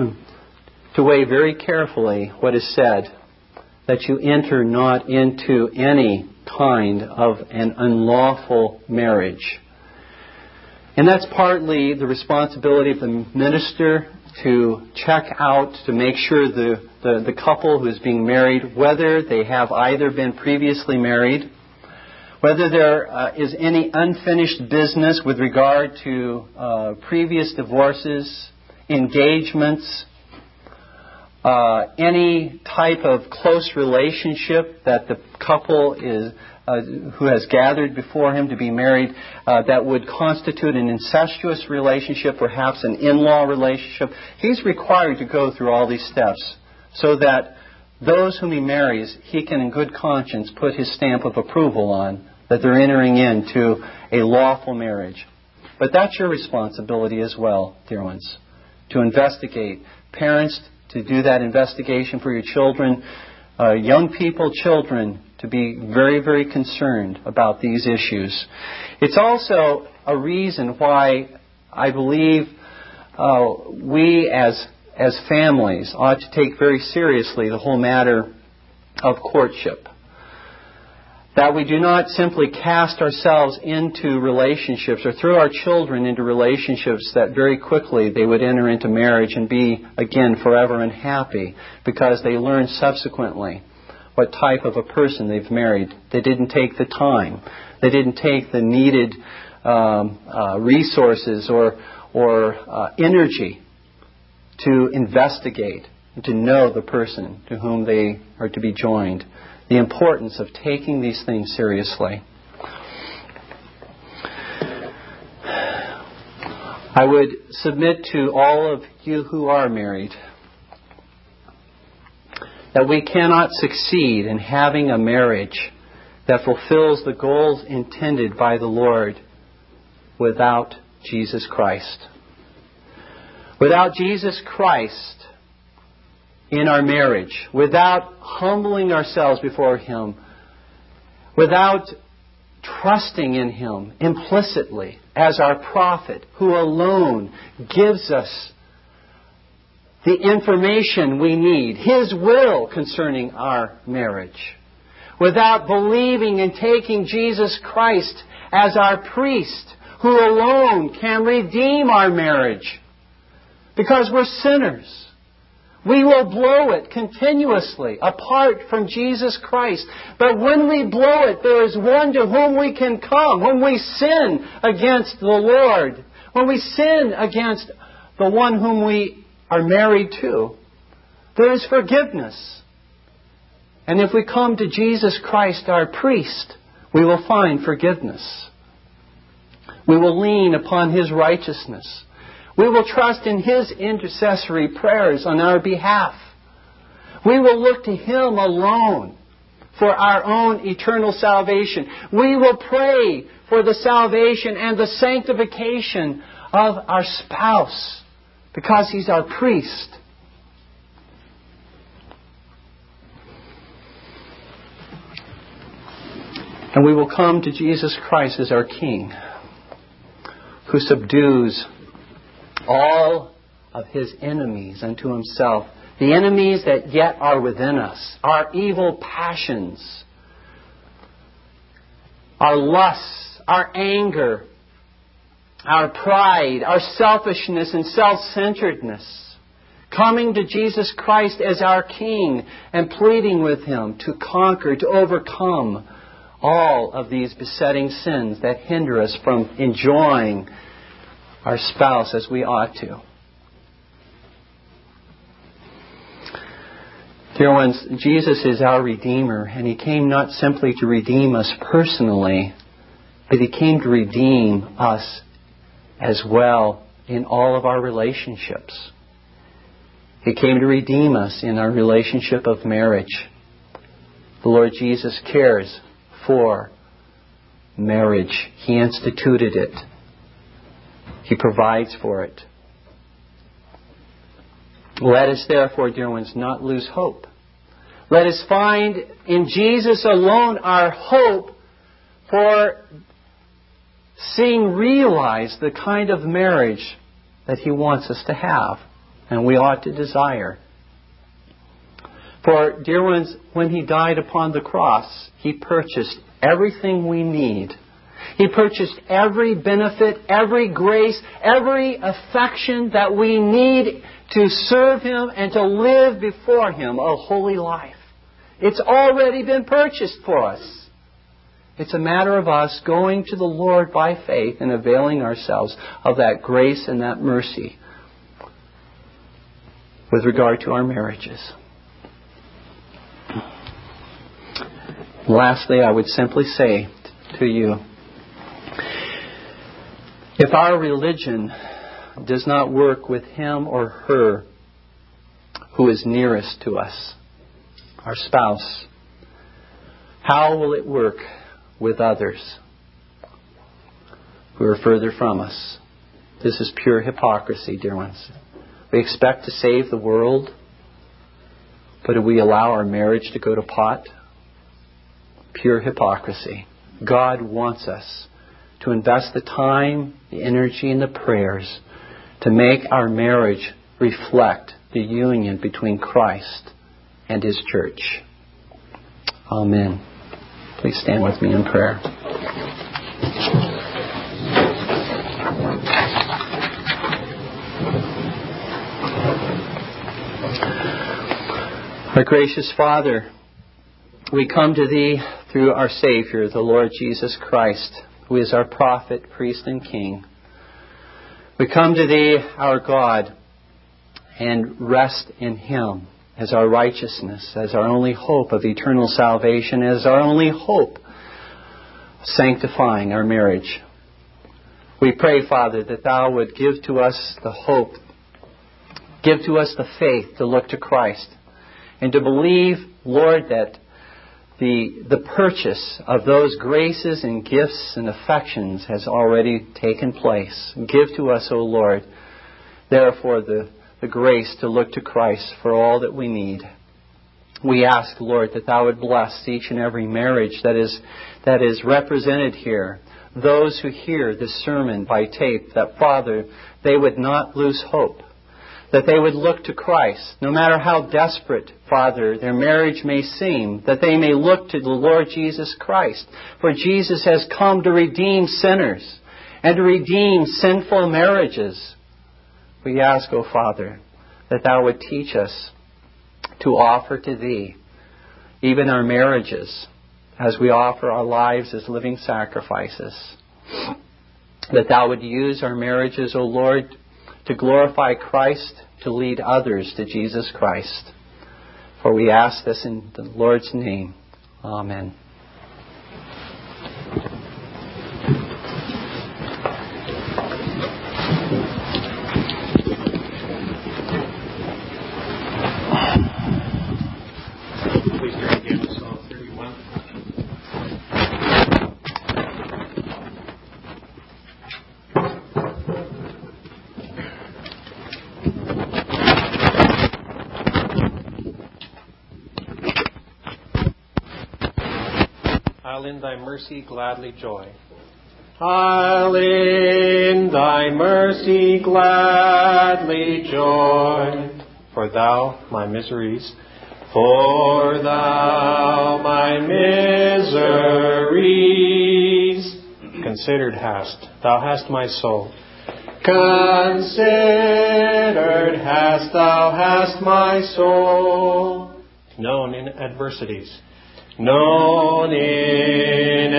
to weigh very carefully what is said, that you enter not into any kind of an unlawful marriage. And that's partly the responsibility of the minister to check out, to make sure the, the, the couple who is being married, whether they have either been previously married, whether there uh, is any unfinished business with regard to uh, previous divorces, engagements, uh, any type of close relationship that the couple is uh, who has gathered before him to be married uh, that would constitute an incestuous relationship, perhaps an in-law relationship. He's required to go through all these steps so that those whom he marries, he can in good conscience put his stamp of approval on, that they're entering into a lawful marriage. But that's your responsibility as well, dear ones, to investigate. Parents, to do that investigation for your children. Uh, young people, children, to be very, very concerned about these issues. It's also a reason why I believe uh, we as as families ought to take very seriously the whole matter of courtship. That we do not simply cast ourselves into relationships or throw our children into relationships that very quickly they would enter into marriage and be, again, forever unhappy because they learn subsequently what type of a person they've married. They didn't take the time. They didn't take the needed um, uh, resources or, or uh, energy to investigate, to know the person to whom they are to be joined. The importance of taking these things seriously. I would submit to all of you who are married that we cannot succeed in having a marriage that fulfills the goals intended by the Lord without Jesus Christ. Without Jesus Christ in our marriage, without humbling ourselves before Him, without trusting in Him implicitly as our prophet who alone gives us the information we need, His will concerning our marriage, without believing and taking Jesus Christ as our priest who alone can redeem our marriage, because we're sinners. We will blow it continuously apart from Jesus Christ. But when we blow it, there is one to whom we can come. When we sin against the Lord, when we sin against the one whom we are married to, there is forgiveness. And if we come to Jesus Christ, our priest, we will find forgiveness. We will lean upon His righteousness. We will trust in His intercessory prayers on our behalf. We will look to Him alone for our own eternal salvation. We will pray for the salvation and the sanctification of our spouse because He's our priest. And we will come to Jesus Christ as our King, who subdues all of His enemies unto Himself. The enemies that yet are within us. Our evil passions. Our lusts. Our anger. Our pride. Our selfishness and self-centeredness. Coming to Jesus Christ as our King and pleading with Him to conquer, to overcome all of these besetting sins that hinder us from enjoying our spouse as we ought to. Dear ones, Jesus is our Redeemer, and He came not simply to redeem us personally, but He came to redeem us as well in all of our relationships. He came to redeem us in our relationship of marriage. The Lord Jesus cares for marriage. He instituted it. He provides for it. Let us therefore, dear ones, not lose hope. Let us find in Jesus alone our hope for seeing realized the kind of marriage that He wants us to have and we ought to desire. For, dear ones, when He died upon the cross, He purchased everything we need. He purchased every benefit, every grace, every affection that we need to serve Him and to live before Him a holy life. It's already been purchased for us. It's a matter of us going to the Lord by faith and availing ourselves of that grace and that mercy with regard to our marriages. Lastly, I would simply say to you, if our religion does not work with him or her who is nearest to us, our spouse, how will it work with others who are further from us? This is pure hypocrisy, dear ones. We expect to save the world, but do we allow our marriage to go to pot? Pure hypocrisy. God wants us to invest the time, the energy, and the prayers to make our marriage reflect the union between Christ and His church. Amen. Please stand with me in prayer. Our gracious Father, we come to Thee through our Savior, the Lord Jesus Christ, who is our prophet, priest, and king. We come to Thee, our God, and rest in Him as our righteousness, as our only hope of eternal salvation, as our only hope sanctifying our marriage. We pray, Father, that Thou would give to us the hope, give to us the faith to look to Christ, and to believe, Lord, that the, the purchase of those graces and gifts and affections has already taken place. Give to us, O Lord, therefore, the, the grace to look to Christ for all that we need. We ask, Lord, that Thou would bless each and every marriage that is, that is represented here. Those who hear this sermon by tape, that, Father, they would not lose hope. That they would look to Christ, no matter how desperate, Father, their marriage may seem, that they may look to the Lord Jesus Christ. For Jesus has come to redeem sinners and to redeem sinful marriages. We ask, O Father, that Thou would teach us to offer to Thee even our marriages as we offer our lives as living sacrifices. That Thou would use our marriages, O Lord, to glorify Christ, to lead others to Jesus Christ. For we ask this in the Lord's name. Amen. Please turn again to Psalm thirty-one. I'll in Thy mercy gladly joy. I'll in Thy mercy gladly joy. For Thou my miseries, for Thou my miseries considered hast. Thou hast my soul. Considered hast Thou hast my soul. Known in adversities. Known in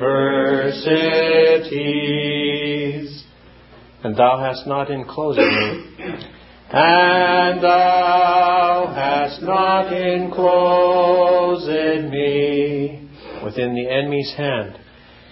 adversities, and Thou hast not enclosed me, and Thou hast not enclosed me within the enemy's hand,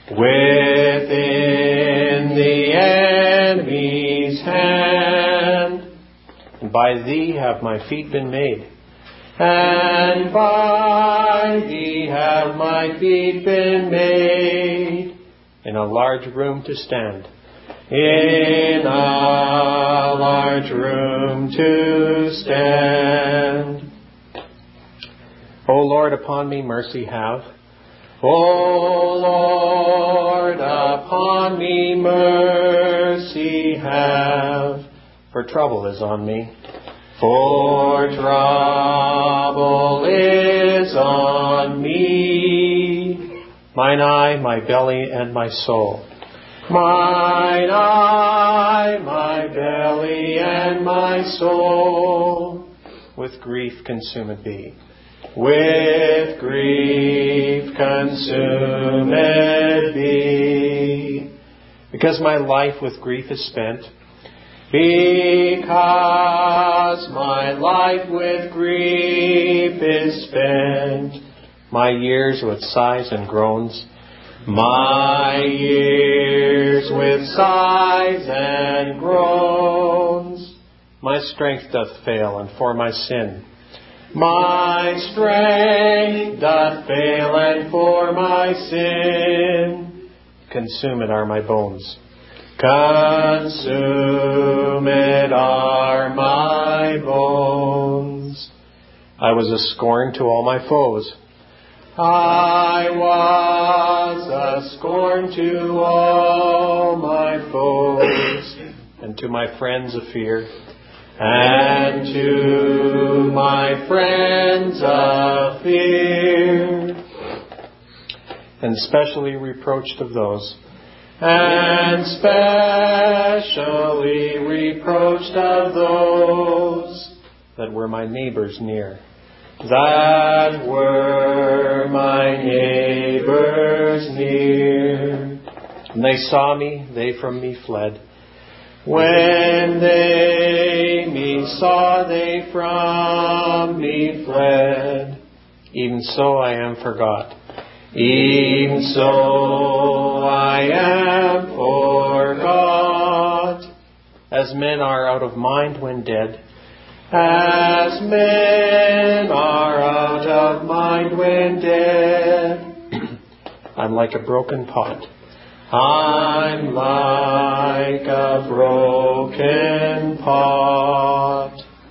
within the enemy's hand, and by Thee have my feet been made. And by Thee have my feet been made in a large room to stand, in a large room to stand. O Lord, upon me mercy have. O Lord, upon me mercy have. For trouble is on me. For trouble is on me. Mine eye, my belly, and my soul. Mine eye, my belly, and my soul. With grief consumed be. With grief consumed be. Because my life with grief is spent. Because my life with grief is spent. My years with sighs and groans. My years with sighs and groans. My strength doth fail, and for my sin. My strength doth fail, and for my sin. Consumed are my bones. Consumed are my bones. I was a scorn to all my foes. I was a scorn to all my foes, and to my friends a fear, and to my friends a fear, and specially reproached of those, and specially reproached of those that were my neighbors near. That were my neighbors near. When they saw me, they from me fled. When they me saw, they from me fled. Even so I am forgot. Even so I am forgot. As men are out of mind when dead. As men are out of mind when dead. I'm like a broken pot. I'm like a broken pot.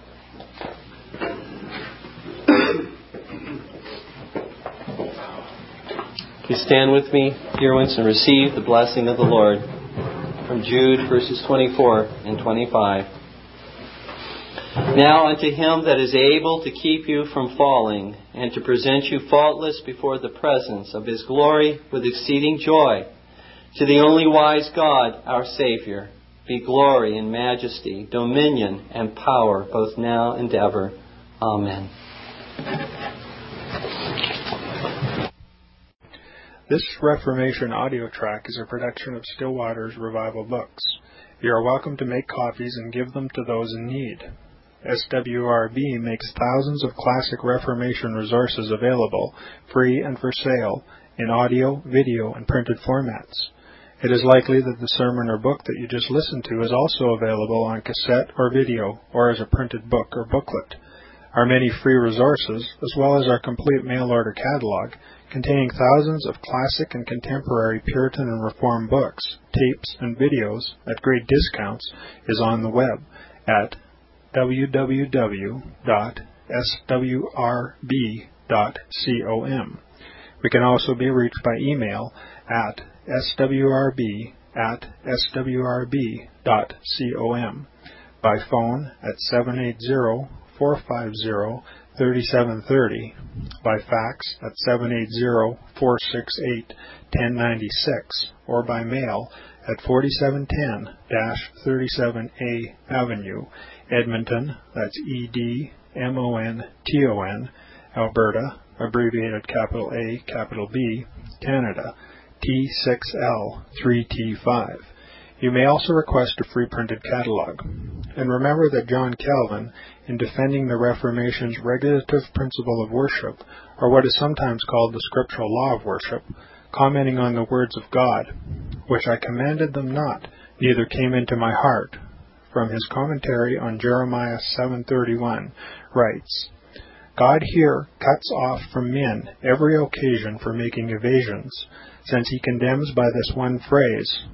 Please stand with me, dear ones, and receive the blessing of the Lord from Jude verses twenty-four and twenty-five. Now unto him that is able to keep you from falling, and to present you faultless before the presence of his glory with exceeding joy, to the only wise God, our Savior, be glory and majesty, dominion and power, both now and ever. Amen. This Reformation audio track is a production of Still Waters Revival Books. You are welcome to make copies and give them to those in need. S W R B makes thousands of classic Reformation resources available, free and for sale, in audio, video, and printed formats. It is likely that the sermon or book that you just listened to is also available on cassette or video, or as a printed book or booklet. Our many free resources, as well as our complete mail-order catalog, containing thousands of classic and contemporary Puritan and Reformed books, tapes, and videos at great discounts, is on the web at w w w dot s w r b dot com. We can also be reached by email at s w r b at s w r b dot com, by phone at seven eight zero, four five zero, three seven three zero, by fax at seven eight zero, four six eight, one zero nine six, or by mail at forty-seven ten thirty-seven A Avenue, Edmonton, that's E D M O N T O N, Alberta, abbreviated capital A, capital B, Canada, T six L three T five. You may also request a free printed catalog. And remember that John Calvin, in defending the Reformation's regulative principle of worship, or what is sometimes called the scriptural law of worship, commenting on the words of God, which I commanded them not, neither came into my heart, from his commentary on Jeremiah seven thirty-one, writes, God here cuts off from men every occasion for making evasions, since he condemns by this one phrase,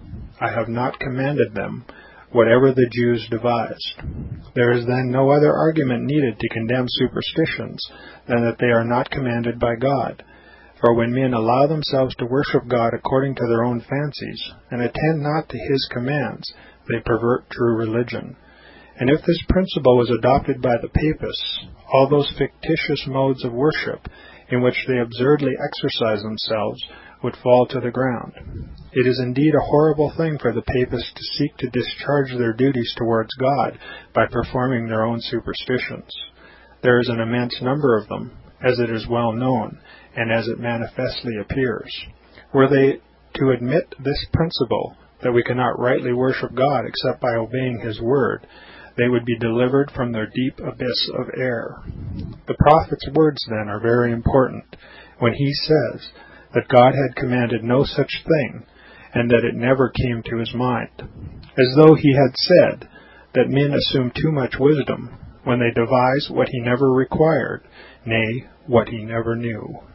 I have not commanded them, whatever the Jews devised. There is then no other argument needed to condemn superstitions than that they are not commanded by God. For when men allow themselves to worship God according to their own fancies, and attend not to His commands, they pervert true religion. And if this principle was adopted by the Papists, all those fictitious modes of worship in which they absurdly exercise themselves would fall to the ground. It is indeed a horrible thing for the Papists to seek to discharge their duties towards God by performing their own superstitions. There is an immense number of them, as it is well known, and as it manifestly appears. Were they to admit this principle, that we cannot rightly worship God except by obeying His word, they would be delivered from their deep abyss of error. The prophet's words, then, are very important, when he says that God had commanded no such thing, and that it never came to his mind, as though he had said that men assume too much wisdom when they devise what He never required, nay, what He never knew.